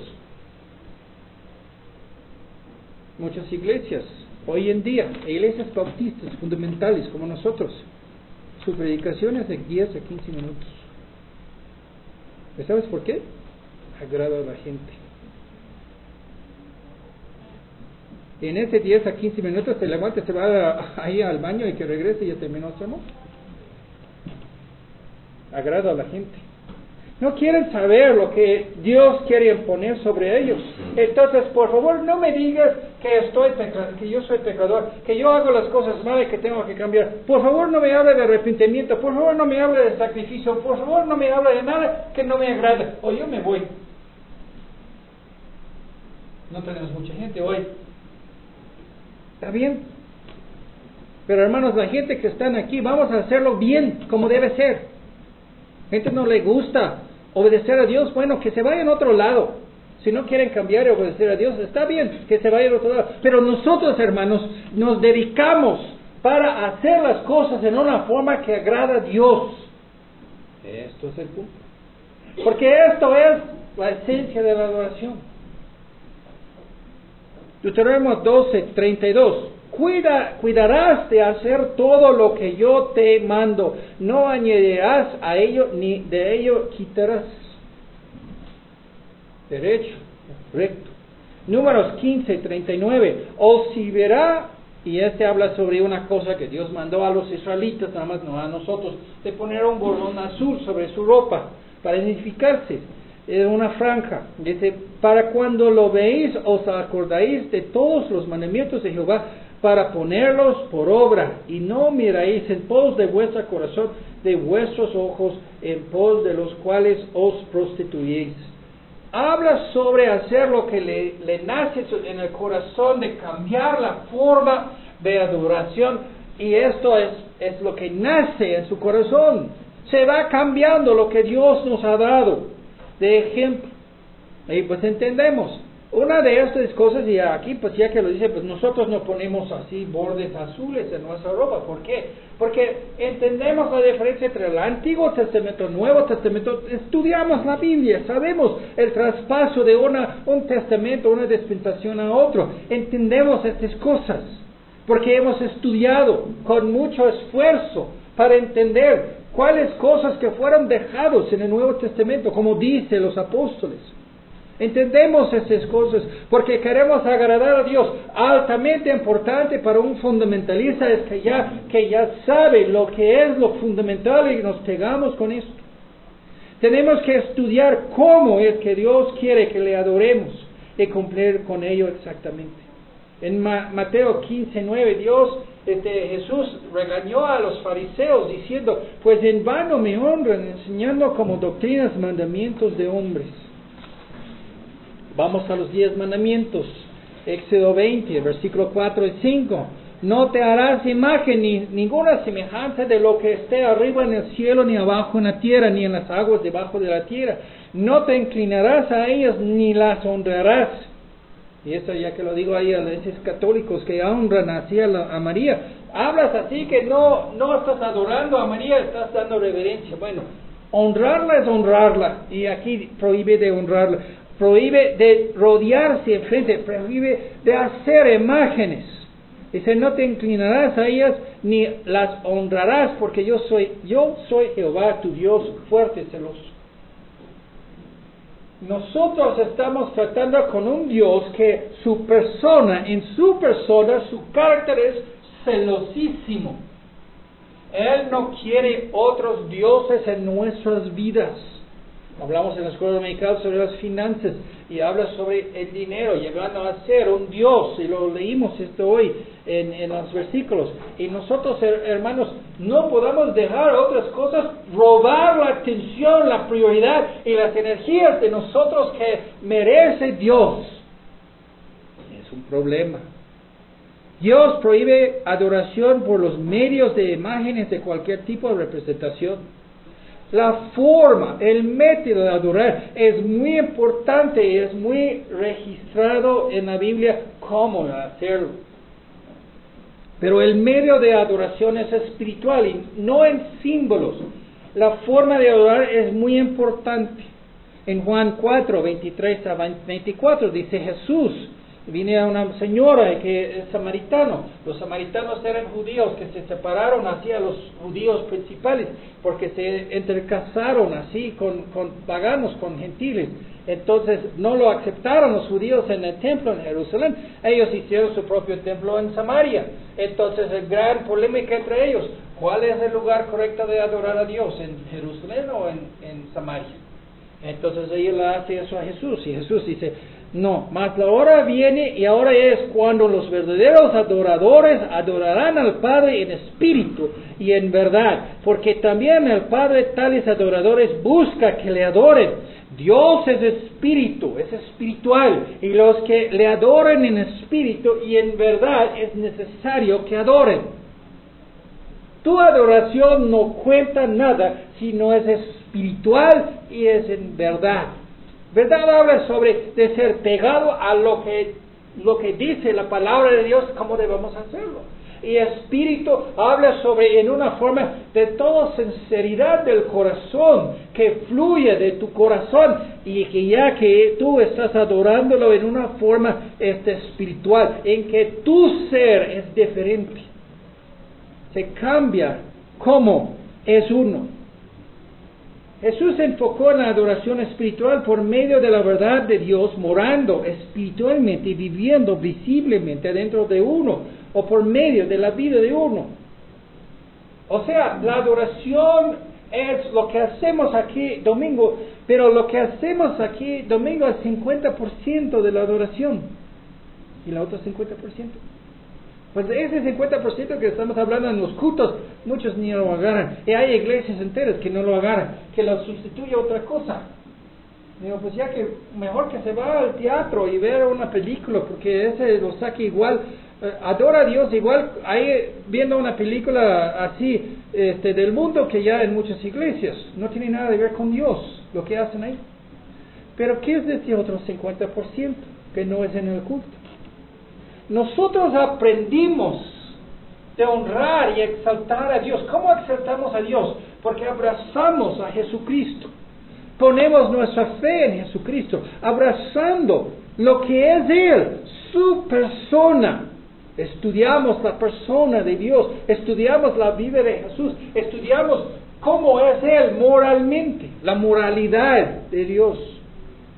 [SPEAKER 1] Muchas iglesias, hoy en día, iglesias bautistas fundamentales como nosotros, su predicación es de 10 a 15 minutos. ¿Sabes por qué? Agrada a la gente. Y en ese 10 a 15 minutos se levanta, se va ahí al baño y que regrese y ya terminó el sermón. Agrada a la gente. No quieren saber lo que Dios quiere imponer sobre ellos. Entonces, por favor, no me digas que yo soy pecador, que yo hago las cosas mal y que tengo que cambiar. Por favor, no me hable de arrepentimiento. Por favor, no me hable de sacrificio. Por favor, no me hable de nada que no me agrada. O yo me voy. No tenemos mucha gente hoy. ¿Está bien? Pero hermanos, la gente que están aquí, vamos a hacerlo bien, como debe ser. Gente no le gusta obedecer a Dios, bueno, que se vayan a otro lado. Si no quieren cambiar y obedecer a Dios, está bien, que se vayan a otro lado. Pero nosotros, hermanos, nos dedicamos para hacer las cosas en una forma que agrada a Dios. Esto es el punto. Porque esto es la esencia de la adoración. Deuteronomio 12:32. Cuidarás de hacer todo lo que yo te mando, no añadirás a ello ni de ello quitarás. Derecho, recto. Números 15:39. O si verá, y habla sobre una cosa que Dios mandó a los israelitas, nada más no a nosotros, de poner un bordón azul sobre su ropa para identificarse. Una franja, dice, para cuando lo veáis os acordáis de todos los mandamientos de Jehová para ponerlos por obra, y no miráis en pos de vuestro corazón, de vuestros ojos, en pos de los cuales os prostituyéis. Habla sobre hacer lo que le nace en el corazón, de cambiar la forma de adoración, y esto es lo que nace en su corazón. Se va cambiando lo que Dios nos ha dado de ejemplo. Y pues entendemos, una de estas cosas, y aquí pues ya que lo dice, pues nosotros no ponemos así bordes azules en nuestra ropa. ¿Por qué? Porque entendemos la diferencia entre el Antiguo Testamento y el Nuevo Testamento. Estudiamos la Biblia, sabemos el traspaso de un testamento, una dispensación a otro. Entendemos estas cosas, porque hemos estudiado con mucho esfuerzo para entender cuáles cosas que fueron dejados en el Nuevo Testamento, como dicen los apóstoles. Entendemos esas cosas porque queremos agradar a Dios. Altamente importante para un fundamentalista es que ya sabe lo que es lo fundamental y nos pegamos con esto. Tenemos que estudiar cómo es que Dios quiere que le adoremos y cumplir con ello exactamente. En Mateo 15:9, Jesús regañó a los fariseos diciendo, pues en vano me honran enseñando como doctrinas mandamientos de hombres. Vamos a los 10 mandamientos. Éxodo 20, versículo 4 y 5. No te harás imagen ni ninguna semejanza de lo que esté arriba en el cielo, ni abajo en la tierra, ni en las aguas debajo de la tierra. No te inclinarás a ellas, ni las honrarás. Y esto ya que lo digo ahí a esos católicos que honran así a María. Hablas así que no estás adorando a María, estás dando reverencia. Bueno, honrarla es honrarla. Y aquí prohíbe de honrarla. Prohíbe de rodearse enfrente, prohíbe de hacer imágenes. Dice, no te inclinarás a ellas ni las honrarás, porque yo soy Jehová, tu Dios, fuerte y celoso. Nosotros estamos tratando con un Dios que su persona, su carácter es celosísimo. Él no quiere otros dioses en nuestras vidas. Hablamos en la escuela dominical sobre las finanzas y habla sobre el dinero, llegando a ser un Dios, y lo leímos esto hoy en los versículos. Y nosotros, hermanos, no podamos dejar otras cosas robar la atención, la prioridad y las energías de nosotros que merece Dios. Es un problema. Dios prohíbe adoración por los medios de imágenes de cualquier tipo de representación. La forma, el método de adorar es muy importante y es muy registrado en la Biblia cómo hacerlo. Pero el medio de adoración es espiritual y no en símbolos. La forma de adorar es muy importante. En Juan 4, 23 a 24 dice Jesús, viene a una señora que es samaritano. Los samaritanos eran judíos que se separaron hacia los judíos principales porque se intercasaron así con paganos, con gentiles. Entonces no lo aceptaron los judíos en el templo en Jerusalén. Ellos hicieron su propio templo en Samaria. Entonces el gran polémica entre ellos, ¿cuál es el lugar correcto de adorar a Dios? ¿En Jerusalén o en Samaria? Entonces ella le hace eso a Jesús y Jesús dice, no, mas la hora viene y ahora es cuando los verdaderos adoradores adorarán al Padre en espíritu y en verdad, porque también el Padre tales adoradores busca que le adoren. Dios es espíritu, es espiritual, y los que le adoren en espíritu y en verdad es necesario que adoren. Tu adoración no cuenta nada si no es espiritual y es en verdad. Verdad habla sobre de ser pegado a lo que dice la palabra de Dios, cómo debemos hacerlo. Y espíritu habla sobre en una forma de toda sinceridad del corazón, que fluye de tu corazón y que ya que tú estás adorándolo en una forma espiritual, en que tu ser es diferente. Se cambia como es uno. Jesús se enfocó en la adoración espiritual por medio de la verdad de Dios, morando espiritualmente y viviendo visiblemente dentro de uno, o por medio de la vida de uno. O sea, la adoración es lo que hacemos aquí domingo, pero lo que hacemos aquí domingo es 50% de la adoración. ¿Y la otra 50%? Pues ese 50% que estamos hablando en los cultos, muchos ni lo agarran. Y hay iglesias enteras que no lo agarran, que lo sustituye a otra cosa. Digo, pues ya que mejor que se va al teatro y ver una película, porque ese lo saque igual, adora a Dios igual ahí viendo una película así del mundo que ya en muchas iglesias. No tiene nada de ver con Dios lo que hacen ahí. Pero ¿qué es de ese otro 50% que no es en el culto? Nosotros aprendimos de honrar y exaltar a Dios. ¿Cómo exaltamos a Dios? Porque abrazamos a Jesucristo. Ponemos nuestra fe en Jesucristo, abrazando lo que es Él, su persona. Estudiamos la persona de Dios, estudiamos la vida de Jesús, estudiamos cómo es Él moralmente, la moralidad de Dios.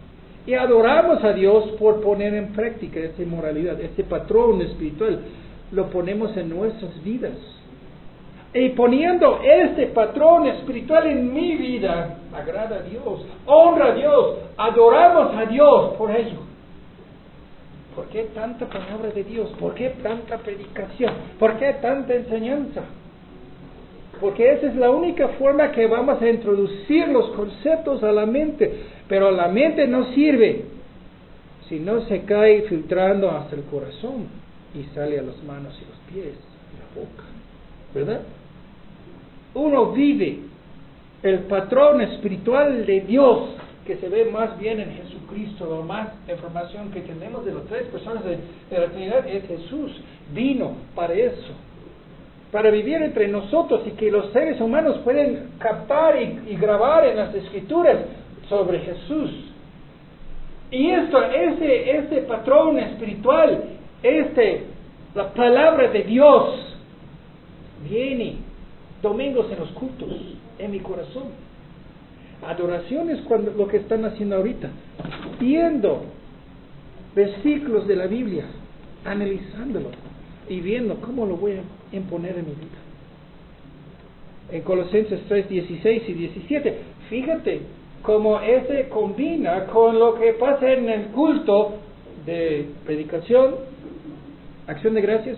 [SPEAKER 1] Y adoramos a Dios por poner en práctica esa moralidad, ese patrón espiritual, lo ponemos en nuestras vidas. Y poniendo este patrón espiritual en mi vida, agrada a Dios, honra a Dios, adoramos a Dios por ello. ¿Por qué tanta palabra de Dios? ¿Por qué tanta predicación? ¿Por qué tanta enseñanza? Porque esa es la única forma que vamos a introducir los conceptos a la mente. Pero la mente no sirve si no se cae filtrando hasta el corazón y sale a las manos y los pies y la boca. ¿Verdad? Uno vive el patrón espiritual de Dios, que se ve más bien en Jesucristo. La más información que tenemos de las tres personas de la Trinidad es Jesús. Vino para eso, para vivir entre nosotros y que los seres humanos pueden captar y grabar en las Escrituras sobre Jesús. Y ese patrón espiritual, la palabra de Dios, viene domingos en los cultos, en mi corazón. Adoración es lo que están haciendo ahorita, viendo versículos de la Biblia, analizándolo y viendo cómo lo voy a imponer en mi vida. En Colosenses 3, 16 y 17, fíjate cómo ese combina con lo que pasa en el culto de predicación, acción de gracias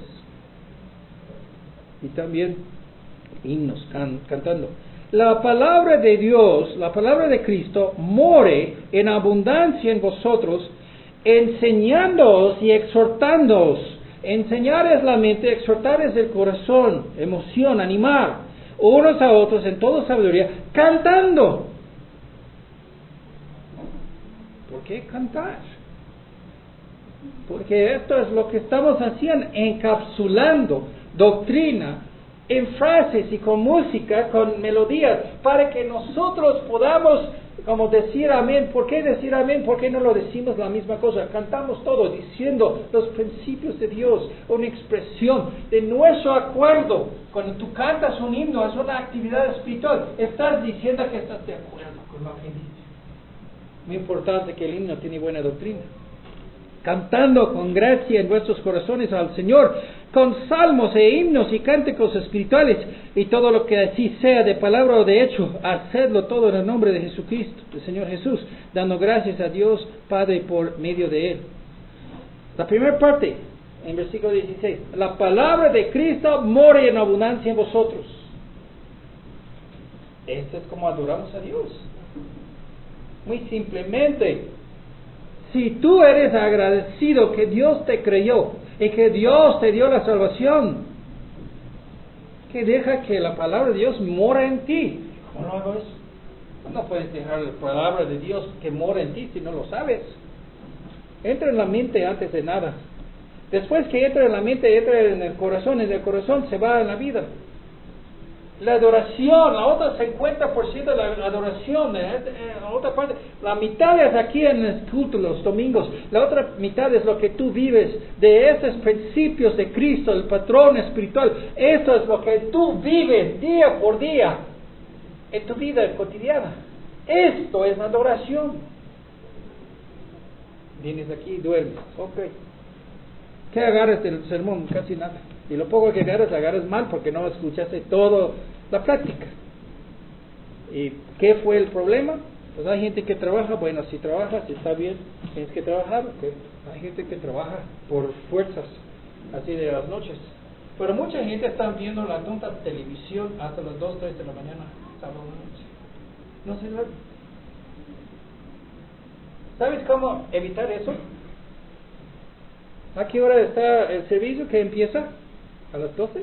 [SPEAKER 1] y también himnos, cantando. La palabra de Dios, la palabra de Cristo, more en abundancia en vosotros, enseñándoos y exhortándoos. Enseñar es la mente, exhortar es el corazón, emoción, animar unos a otros en toda sabiduría, cantando. ¿Por qué cantar? Porque esto es lo que estamos haciendo, encapsulando doctrina en frases y con música, con melodías, para que nosotros podamos como decir amén. ¿Por qué decir amén? ¿Por qué no lo decimos la misma cosa? Cantamos todo diciendo los principios de Dios, una expresión de nuestro acuerdo. Cuando tú cantas un himno, es una actividad espiritual, estás diciendo que estás de acuerdo con lo que dice. Muy importante que el himno tiene buena doctrina. Cantando con gracia en vuestros corazones al Señor, con salmos e himnos y cánticos espirituales, y todo lo que así sea de palabra o de hecho, hacedlo todo en el nombre de Jesucristo, del Señor Jesús, dando gracias a Dios Padre por medio de Él. La primera parte, en versículo 16, la palabra de Cristo more en abundancia en vosotros. Esto es como adoramos a Dios. Muy simplemente, si tú eres agradecido que Dios te creyó y que Dios te dio la salvación, que deja que la palabra de Dios mora en ti. ¿Cómo no hago eso? No puedes dejar la palabra de Dios que mora en ti si no lo sabes. Entra en la mente antes de nada. Después que entra en la mente, entra en el corazón se va en la vida. La adoración, la otra 50% de la adoración, la otra parte, la mitad es aquí en el culto los domingos, la otra mitad es lo que tú vives de esos principios de Cristo, el patrón espiritual. Esto es lo que tú vives día por día en tu vida cotidiana. Esto es adoración. Vienes aquí y duermes, ok. ¿Qué agarras del sermón? Casi nada. Y lo poco que agarras mal porque no escuchaste toda la práctica. ¿Y qué fue el problema? Pues hay gente que trabaja, bueno, si trabajas está bien, tienes que trabajar, okay. Hay gente que trabaja por fuerzas, así de las noches. Pero mucha gente está viendo la tonta televisión hasta las 2, 3 de la mañana, sábado noche. No se duerme. ¿Sabes cómo evitar eso? ¿A qué hora está el servicio que empieza? ¿A las 12?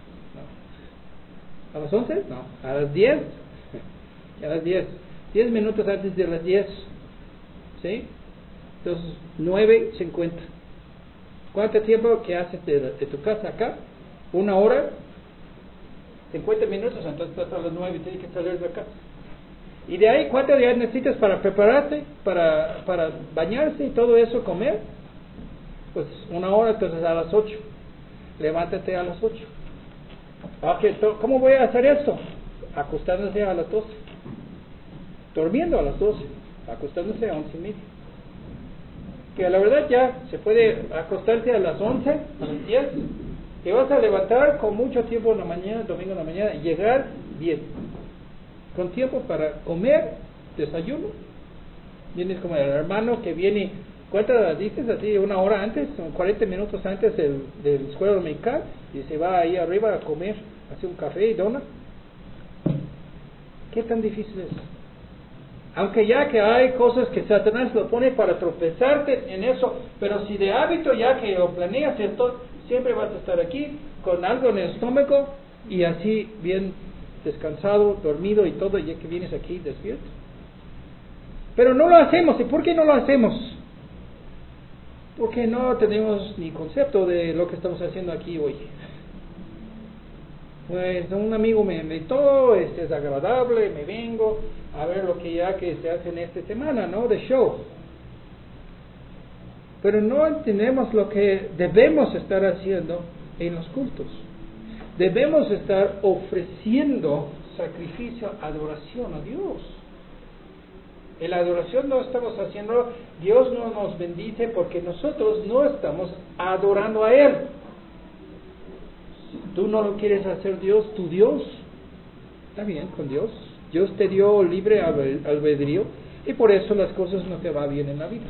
[SPEAKER 1] No. ¿A las 11? No. ¿A las 10? A las 10. 10 minutos antes de las 10. ¿Sí? Entonces, 9:50. ¿Cuánto tiempo que haces de tu casa acá? 1 hora. 50 minutos, entonces hasta las 9 tienes que salir de acá. Y de ahí, ¿cuánto días necesitas para prepararte? Para bañarse y todo eso, comer. Pues 1 hora, entonces a las 8. Levántate a las 8. Okay, ¿cómo voy a hacer esto? Acostándose a las 12. Durmiendo a las 12. Acostándose a 11:30. que a la verdad ya se puede acostarse a las 11, a las 10, y vas a levantar con mucho tiempo en la mañana, domingo en la mañana, y llegar bien, con tiempo para comer, desayuno. Vienes como el hermano que viene, ¿cuántas dices así? 1 hora antes, 40 minutos antes de la escuela dominical, y se va ahí arriba a comer, hace un café y dona. ¿Qué tan difícil es? Aunque ya que hay cosas que Satanás lo pone para tropezarte en eso, pero si de hábito ya que lo planeas esto, siempre vas a estar aquí con algo en el estómago y así bien descansado, dormido y todo, ya que vienes aquí despierto. Pero no lo hacemos. ¿Y por qué no lo hacemos? Porque no tenemos ni concepto de lo que estamos haciendo aquí hoy. Pues un amigo me invitó, es agradable, me vengo a ver lo que ya que se hace en esta semana, ¿no? De show. Pero no entendemos lo que debemos estar haciendo en los cultos. Debemos estar ofreciendo sacrificio, adoración a Dios. En la adoración no estamos haciendo, Dios no nos bendice porque nosotros no estamos adorando a Él. Tú no lo quieres hacer Dios, tu Dios. Está bien con Dios. Dios te dio libre albedrío y por eso las cosas no te van bien en la vida.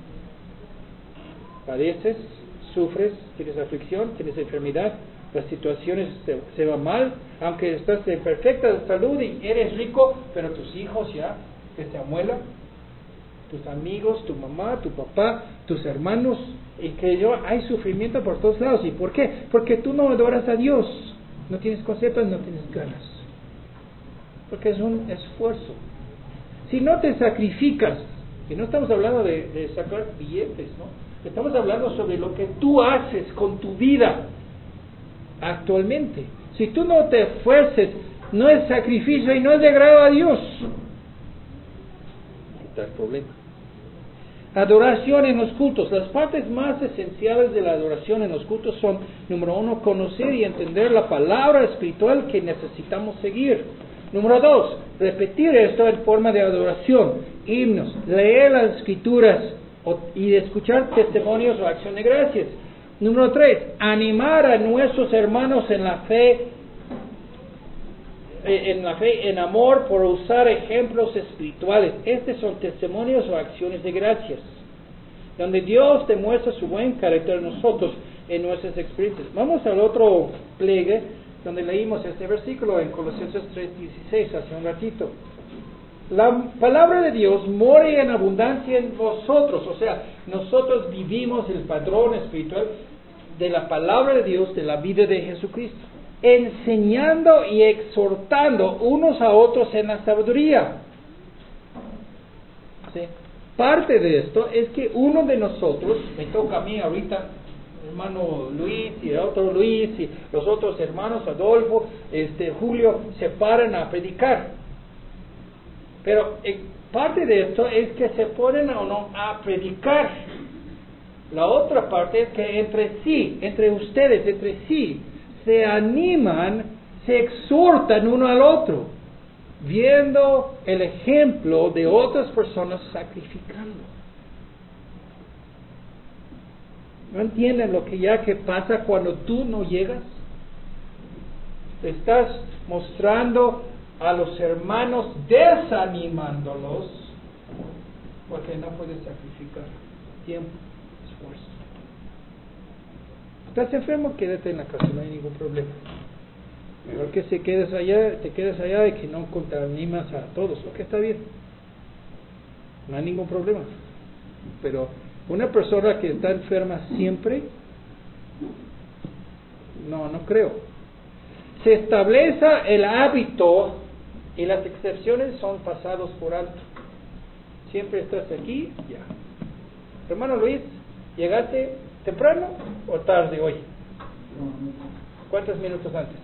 [SPEAKER 1] Padeces, sufres, tienes aflicción, tienes enfermedad, las situaciones se van mal, aunque estás en perfecta salud y eres rico, pero tus hijos ya, que se amuelan, tus amigos, tu mamá, tu papá, tus hermanos, y que hay sufrimiento por todos lados. ¿Y por qué? Porque tú no adoras a Dios, no tienes conceptos, no tienes ganas, porque es un esfuerzo. Si no te sacrificas, y no estamos hablando de sacar billetes, ¿no? Estamos hablando sobre lo que tú haces con tu vida actualmente. Si tú no te esfuerces, no es sacrificio y no es de agrado a Dios. Está el problema. Adoración en los cultos. Las partes más esenciales de la adoración en los cultos son, número 1, conocer y entender la palabra espiritual que necesitamos seguir. Número 2, repetir esto en forma de adoración, himnos, leer las escrituras y escuchar testimonios o acción de gracias. Número 3, animar a nuestros hermanos en la fe, en amor, por usar ejemplos espirituales. Estos son testimonios o acciones de gracias, donde Dios demuestra su buen carácter en nosotros, en nuestras experiencias. Vamos al otro pliegue, donde leímos este versículo en Colosenses 3:16 hace un ratito. La palabra de Dios mora en abundancia en vosotros, o sea, nosotros vivimos el patrón espiritual de la palabra de Dios, de la vida de Jesucristo, enseñando y exhortando unos a otros en la sabiduría. ¿Sí? Parte de esto es que uno de nosotros, me toca a mí ahorita, hermano Luis y el otro Luis y los otros hermanos Adolfo, Julio, se paran a predicar. Pero parte de esto es que se ponen o no a predicar. La otra parte es que entre ustedes, se animan, se exhortan uno al otro, viendo el ejemplo de otras personas sacrificando. ¿No entienden lo que pasa cuando tú no llegas? Te estás mostrando a los hermanos desanimándolos porque no puedes sacrificar tiempo, esfuerzo. ¿Estás enfermo? Quédate en la casa, no hay ningún problema. Mejor que te quedes allá y que no contaminas a todos, lo que está bien. No hay ningún problema. Pero una persona que está enferma siempre, no creo. Se establece el hábito y las excepciones son pasados por alto. Siempre estás aquí, ya. Hermano Luis, ¿llegaste temprano o tarde hoy? ¿Cuántos minutos antes?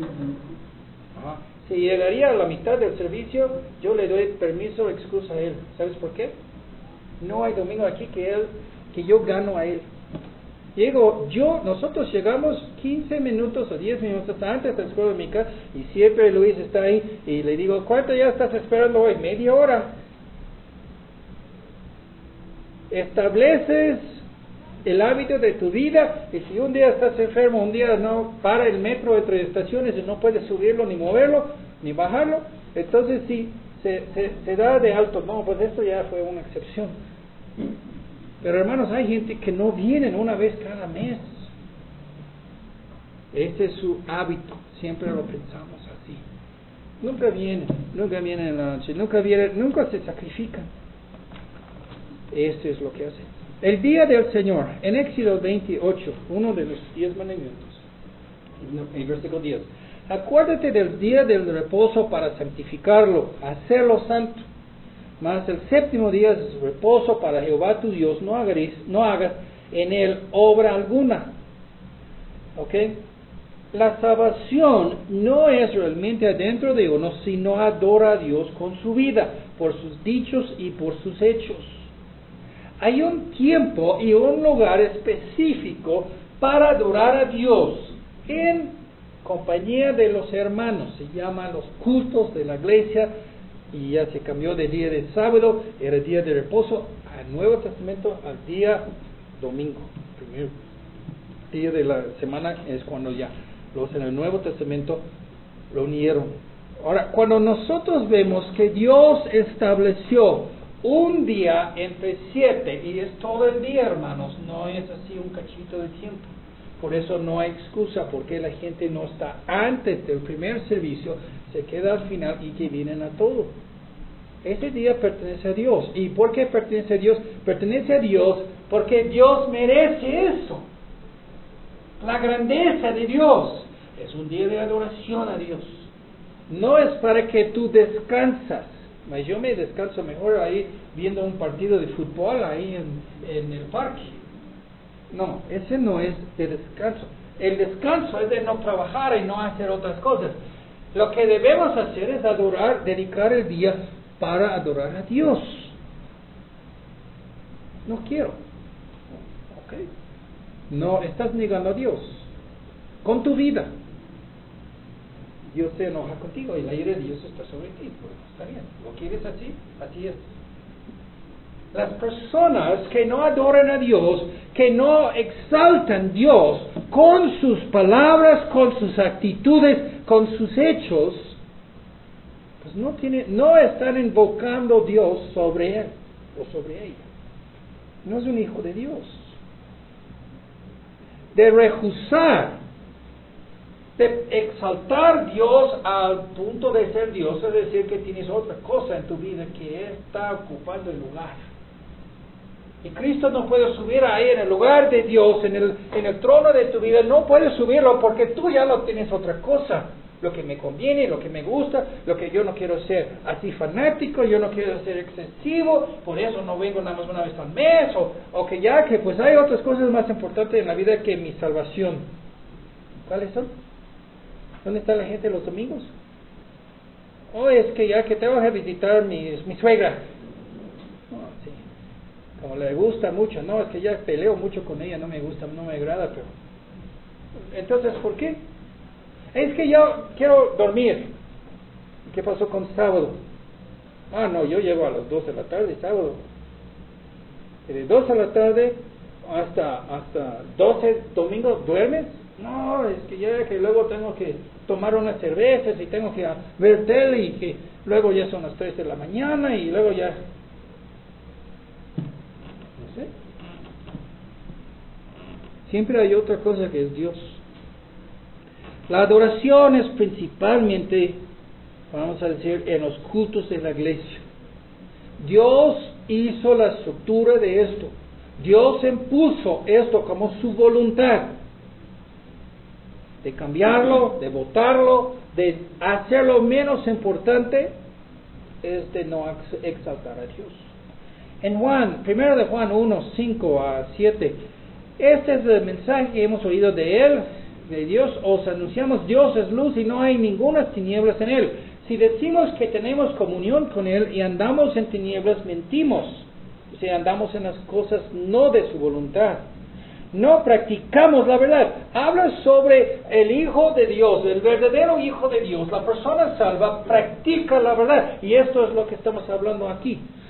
[SPEAKER 1] Si llegaría a la mitad del servicio, yo le doy permiso o excusa a él. ¿Sabes por qué? No hay domingo aquí que yo gano a él. Nosotros llegamos 15 minutos o 10 minutos antes de la escuela dominical y siempre Luis está ahí y le digo, ¿cuánto ya estás esperando hoy? Media hora. estableces el hábito de tu vida, y si un día estás enfermo, un día no para el metro entre estaciones y no puedes subirlo, ni moverlo, ni bajarlo, entonces sí, se da de alto. No, pues esto ya fue una excepción. Pero hermanos, hay gente que no vienen una vez cada mes. Este es su hábito, siempre lo pensamos así. Nunca vienen en la noche, nunca se sacrifican. Esto es lo que hacen. El día del Señor, en Éxodo 28, uno de los 10 mandamientos, en el versículo 10. Acuérdate del día del reposo para santificarlo, hacerlo santo. Mas el séptimo día es reposo para Jehová tu Dios, no hagas en él obra alguna. ¿Ok? La salvación no es realmente adentro de uno, sino adora a Dios con su vida, por sus dichos y por sus hechos. Hay un tiempo y un lugar específico para adorar a Dios en compañía de los hermanos. Se llaman los cultos de la iglesia y ya se cambió de día de sábado, era día de reposo, al Nuevo Testamento, al día domingo. Primer día de la semana es cuando ya los en el Nuevo Testamento lo unieron. Ahora, cuando nosotros vemos que Dios estableció un día entre 7, y es todo el día, hermanos, no es así un cachito de tiempo. Por eso no hay excusa porque la gente no está antes del primer servicio, se queda al final y que vienen a todo. Ese día pertenece a Dios. ¿Y por qué pertenece a Dios? Pertenece a Dios porque Dios merece eso. La grandeza de Dios es un día de adoración a Dios. No es para que tú descansas. Yo me descanso mejor ahí viendo un partido de fútbol ahí en el parque. No, ese no es de descanso. El descanso es de no trabajar y no hacer otras cosas. Lo que debemos hacer es adorar, dedicar el día para adorar a Dios. No quiero. ¿Ok? No, estás negando a Dios con tu vida. Dios se enoja contigo y la ira de Dios está sobre ti. Pues está bien. ¿Lo quieres así? Así es. Las personas que no adoran a Dios, que no exaltan a Dios con sus palabras, con sus actitudes, con sus hechos, pues no están invocando a Dios sobre él o sobre ella. No es un hijo de Dios. De rehusar, de exaltar a Dios al punto de ser Dios, es decir, que tienes otra cosa en tu vida que está ocupando el lugar. Y Cristo no puede subir ahí en el lugar de Dios, en el trono de tu vida, no puedes subirlo porque tú ya lo tienes otra cosa. Lo que me conviene, lo que me gusta, lo que yo no quiero ser así fanático, yo no quiero ser excesivo, por eso no vengo nada más una vez al mes, o que ya que pues hay otras cosas más importantes en la vida que mi salvación. ¿Cuáles son? ¿Dónde está la gente los domingos? Oh, es que ya que tengo que visitar mi suegra. Oh, sí. Como le gusta mucho, no, es que ya peleo mucho con ella, no me gusta, no me agrada, pero... Entonces, ¿por qué? Es que yo quiero dormir. ¿Qué pasó con sábado? Ah, no, yo llego a las 2 de la tarde, sábado. Y de 2 de la tarde hasta 12 domingos, ¿duermes? No, es que ya que luego tengo que tomar unas cervezas y tengo que ver tele y que luego ya son las 3 de la mañana y luego ya... No sé. Siempre hay otra cosa que es Dios. La adoración es principalmente, vamos a decir, en los cultos de la iglesia. Dios hizo la estructura de esto. Dios impuso esto como su voluntad. De cambiarlo, de votarlo, de hacerlo menos importante, es de no exaltar a Dios. En Juan, 1 de Juan 1, 5 a 7, este es el mensaje que hemos oído de Él, de Dios. Os anunciamos: Dios es luz y no hay ninguna tinieblas en Él. Si decimos que tenemos comunión con Él y andamos en tinieblas, mentimos. O sea, andamos en las cosas no de su voluntad. No practicamos la verdad. Habla sobre el Hijo de Dios, el verdadero Hijo de Dios. La persona salva practica la verdad. Y esto es lo que estamos hablando aquí.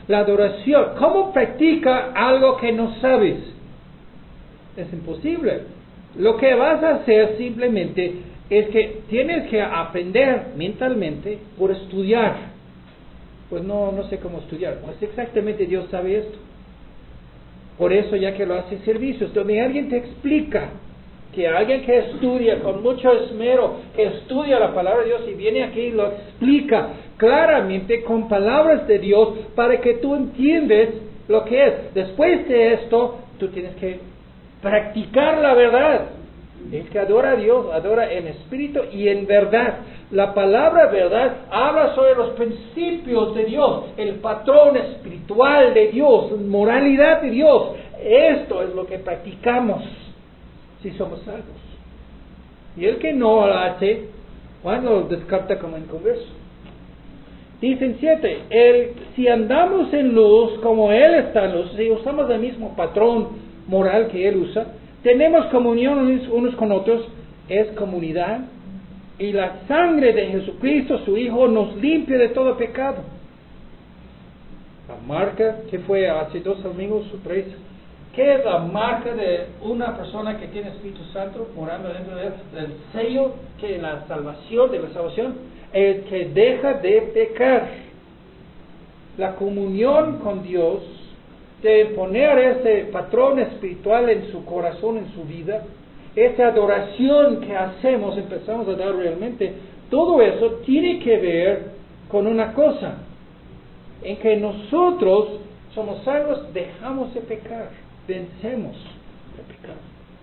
[SPEAKER 1] La adoración, ¿cómo practica algo que no sabes? Es imposible. Lo que vas a hacer simplemente es que tienes que aprender mentalmente por estudiar. Pues no sé cómo estudiar. Pues exactamente Dios sabe esto. Por eso ya que lo hace servicios, donde alguien te explica, que alguien que estudia con mucho esmero, que estudia la palabra de Dios y viene aquí y lo explica claramente con palabras de Dios para que tú entiendes lo que es. Después de esto, tú tienes que practicar la verdad. El que adora a Dios, adora en espíritu y en verdad. La palabra verdad habla sobre los principios de Dios, el patrón espiritual de Dios, moralidad de Dios. Esto es lo que practicamos si somos salvos. Y el que no lo hace, bueno, lo descarta como inconverso. Dicen 7, si andamos en luz como Él está en luz, si usamos el mismo patrón moral que Él usa, tenemos comunión unos con otros, es comunidad, y la sangre de Jesucristo, su Hijo, nos limpia de todo pecado. La marca que fue hace 2 domingos o 3, ¿qué es la marca de una persona que tiene Espíritu Santo morando dentro de él? El sello que la salvación, de la salvación, el que deja de pecar. La comunión con Dios, de poner ese patrón espiritual en su corazón, en su vida, esa adoración que hacemos, empezamos a dar realmente, todo eso tiene que ver con una cosa, en que nosotros somos salvos, dejamos de pecar, vencemos el pecado.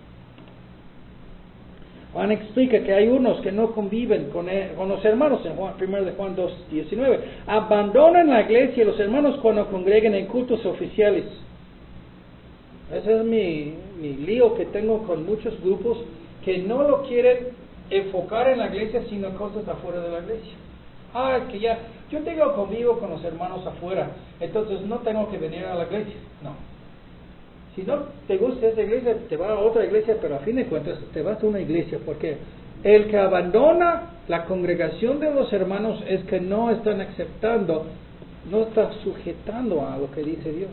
[SPEAKER 1] Juan explica que hay unos que no conviven con los hermanos en 1 de Juan 2:19. Abandonan la iglesia los hermanos cuando congregan en cultos oficiales. Ese es mi lío que tengo con muchos grupos que no lo quieren enfocar en la iglesia, sino cosas afuera de la iglesia. Que ya, yo tengo convivo con los hermanos afuera, entonces no tengo que venir a la iglesia. No. Si no te gusta esa iglesia, te vas a otra iglesia, pero a fin de cuentas te vas a una iglesia, porque el que abandona la congregación de los hermanos es que no están aceptando, no está sujetando a lo que dice Dios.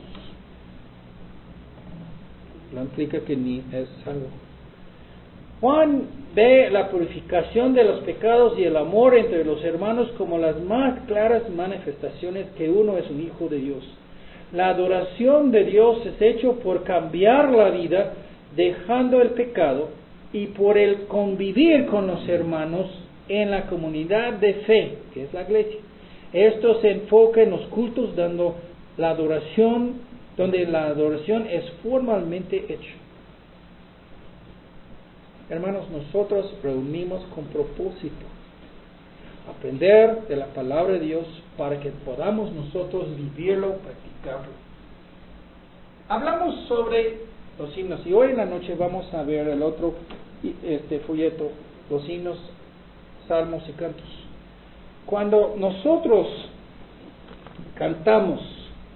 [SPEAKER 1] Lo implica que ni es salvo. Juan ve la purificación de los pecados y el amor entre los hermanos como las más claras manifestaciones que uno es un hijo de Dios. La adoración de Dios es hecho por cambiar la vida, dejando el pecado, y por el convivir con los hermanos en la comunidad de fe, que es la iglesia. Esto se enfoca en los cultos donde la adoración es formalmente hecha. Hermanos, nosotros reunimos con propósito. Aprender de la palabra de Dios para que podamos nosotros vivirlo, practicarlo. Hablamos sobre los himnos y hoy en la noche vamos a ver el otro folleto, los himnos, salmos y cantos. Cuando nosotros cantamos,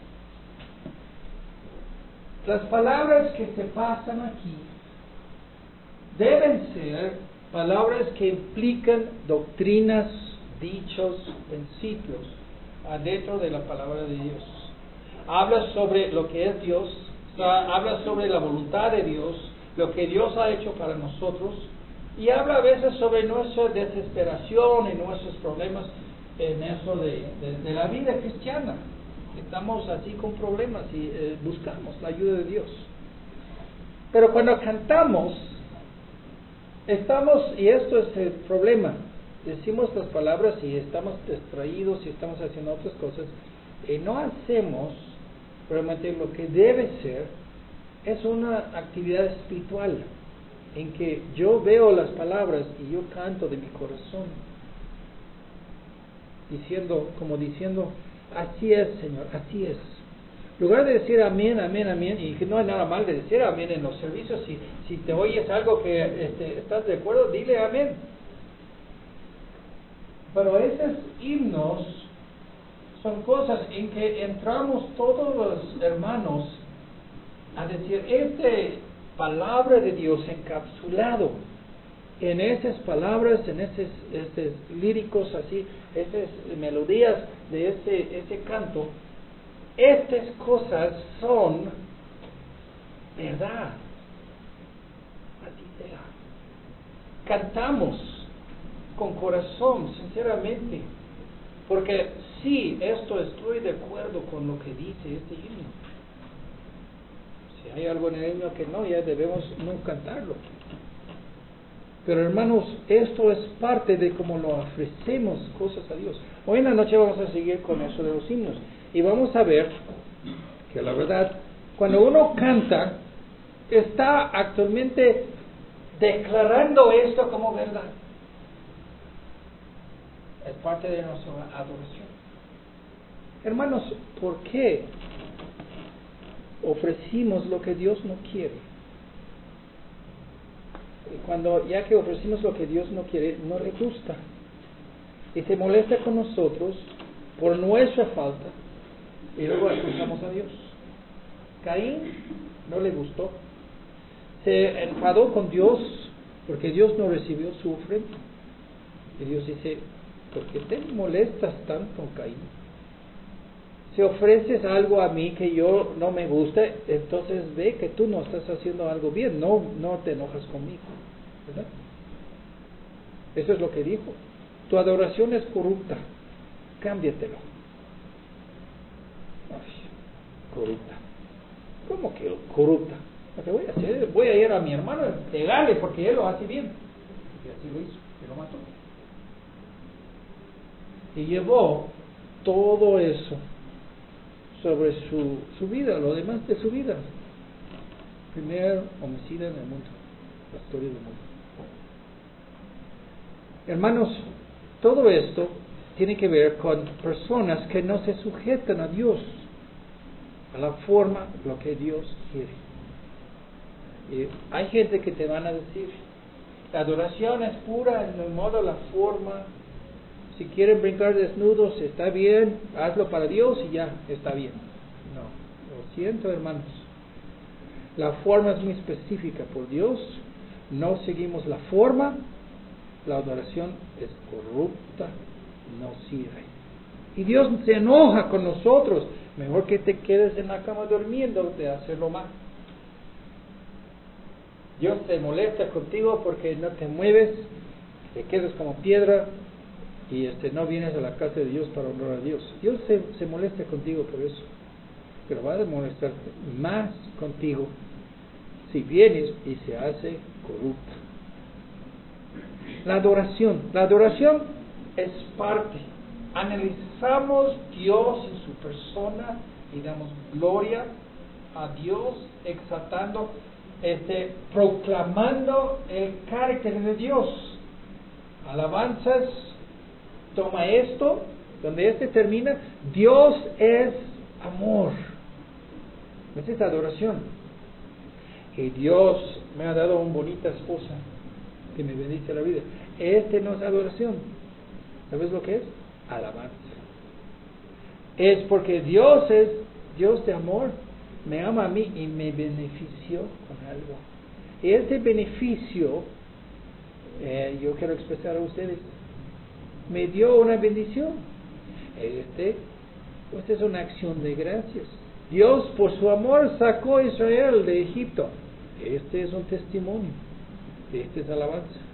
[SPEAKER 1] las palabras que se pasan aquí deben ser palabras que implican doctrinas, dichos, principios adentro de la palabra de Dios. Habla sobre lo que es Dios, habla sobre la voluntad de Dios, lo que Dios ha hecho para nosotros, y habla a veces sobre nuestra desesperación y nuestros problemas en eso de la vida cristiana. Estamos así con problemas y buscamos la ayuda de Dios. Pero cuando cantamos, y esto es el problema, decimos las palabras y estamos distraídos y estamos haciendo otras cosas, y no hacemos realmente lo que debe ser. Es una actividad espiritual en que yo veo las palabras y yo canto de mi corazón, diciendo, así es, Señor, así es. En lugar de decir amén, amén, amén, y que no hay nada mal de decir amén en los servicios, si te oyes algo que estás de acuerdo, dile amén. Pero esos himnos son cosas en que entramos todos los hermanos a decir, palabra de Dios encapsulado en esas palabras, en esos líricos así, esas melodías de ese canto, estas cosas son verdad. Idea. Cantamos con corazón, sinceramente, porque sí, estoy de acuerdo con lo que dice este himno. Si hay algo en el himno que no, ya debemos no cantarlo. Pero hermanos, esto es parte de cómo lo ofrecemos cosas a Dios. Hoy en la noche vamos a seguir con eso de los himnos. Y vamos a ver que la verdad, cuando uno canta, está actualmente declarando esto como verdad. Es parte de nuestra adoración. Hermanos, ¿por qué ofrecimos lo que Dios no quiere? Y cuando ya que ofrecimos lo que Dios no quiere, no le gusta. Y se molesta con nosotros por nuestra falta. Y luego acusamos a Dios. Caín no le gustó. Se enfadó con Dios porque Dios no recibió su ofrenda. Y Dios dice, ¿por qué te molestas tanto, Caín? Si ofreces algo a mí que yo no me gusta, entonces ve que tú no estás haciendo algo bien, no te enojas conmigo, ¿verdad? Eso es lo que dijo. Tu adoración es corrupta, cámbiatelo. Ay, corrupta. ¿Cómo que corrupta? Lo que voy a hacer, voy a ir a mi hermano y pegarle porque él lo hace bien. Y así lo hizo, y lo mató. Y llevó todo eso sobre su vida, lo demás de su vida. Primer homicida en el mundo, la historia del mundo. Hermanos, todo esto tiene que ver con personas que no se sujetan a Dios, a la forma, lo que Dios quiere. Y hay gente que te van a decir, la adoración es pura en el modo, la forma. Si quieren brincar desnudos, está bien, hazlo para Dios y ya, está bien. No, lo siento, hermanos. La forma es muy específica por Dios. No seguimos la forma. La adoración es corrupta, no sirve. Y Dios se enoja con nosotros. Mejor que te quedes en la cama durmiendo de hacerlo mal. Dios se molesta contigo porque no te mueves, te quedas como piedra y no vienes a la casa de Dios para honrar a Dios. Dios se molesta contigo por eso, pero va a molestar más contigo si vienes y se hace corrupta. La adoración es parte. Analizamos Dios en su persona y damos gloria a Dios, exaltando, proclamando el carácter de Dios. Alabanzas, toma esto, donde termina, Dios es amor. Esa es adoración. Y Dios me ha dado una bonita esposa que me bendice la vida. No es adoración. ¿Sabes lo que es? Alabanza. Es porque Dios es Dios de amor, me ama a mí y me benefició con algo. Y este beneficio, yo quiero expresar a ustedes, me dio una bendición. Esta es una acción de gracias. Dios por su amor sacó a Israel de Egipto. Este es un testimonio. Esta es alabanza.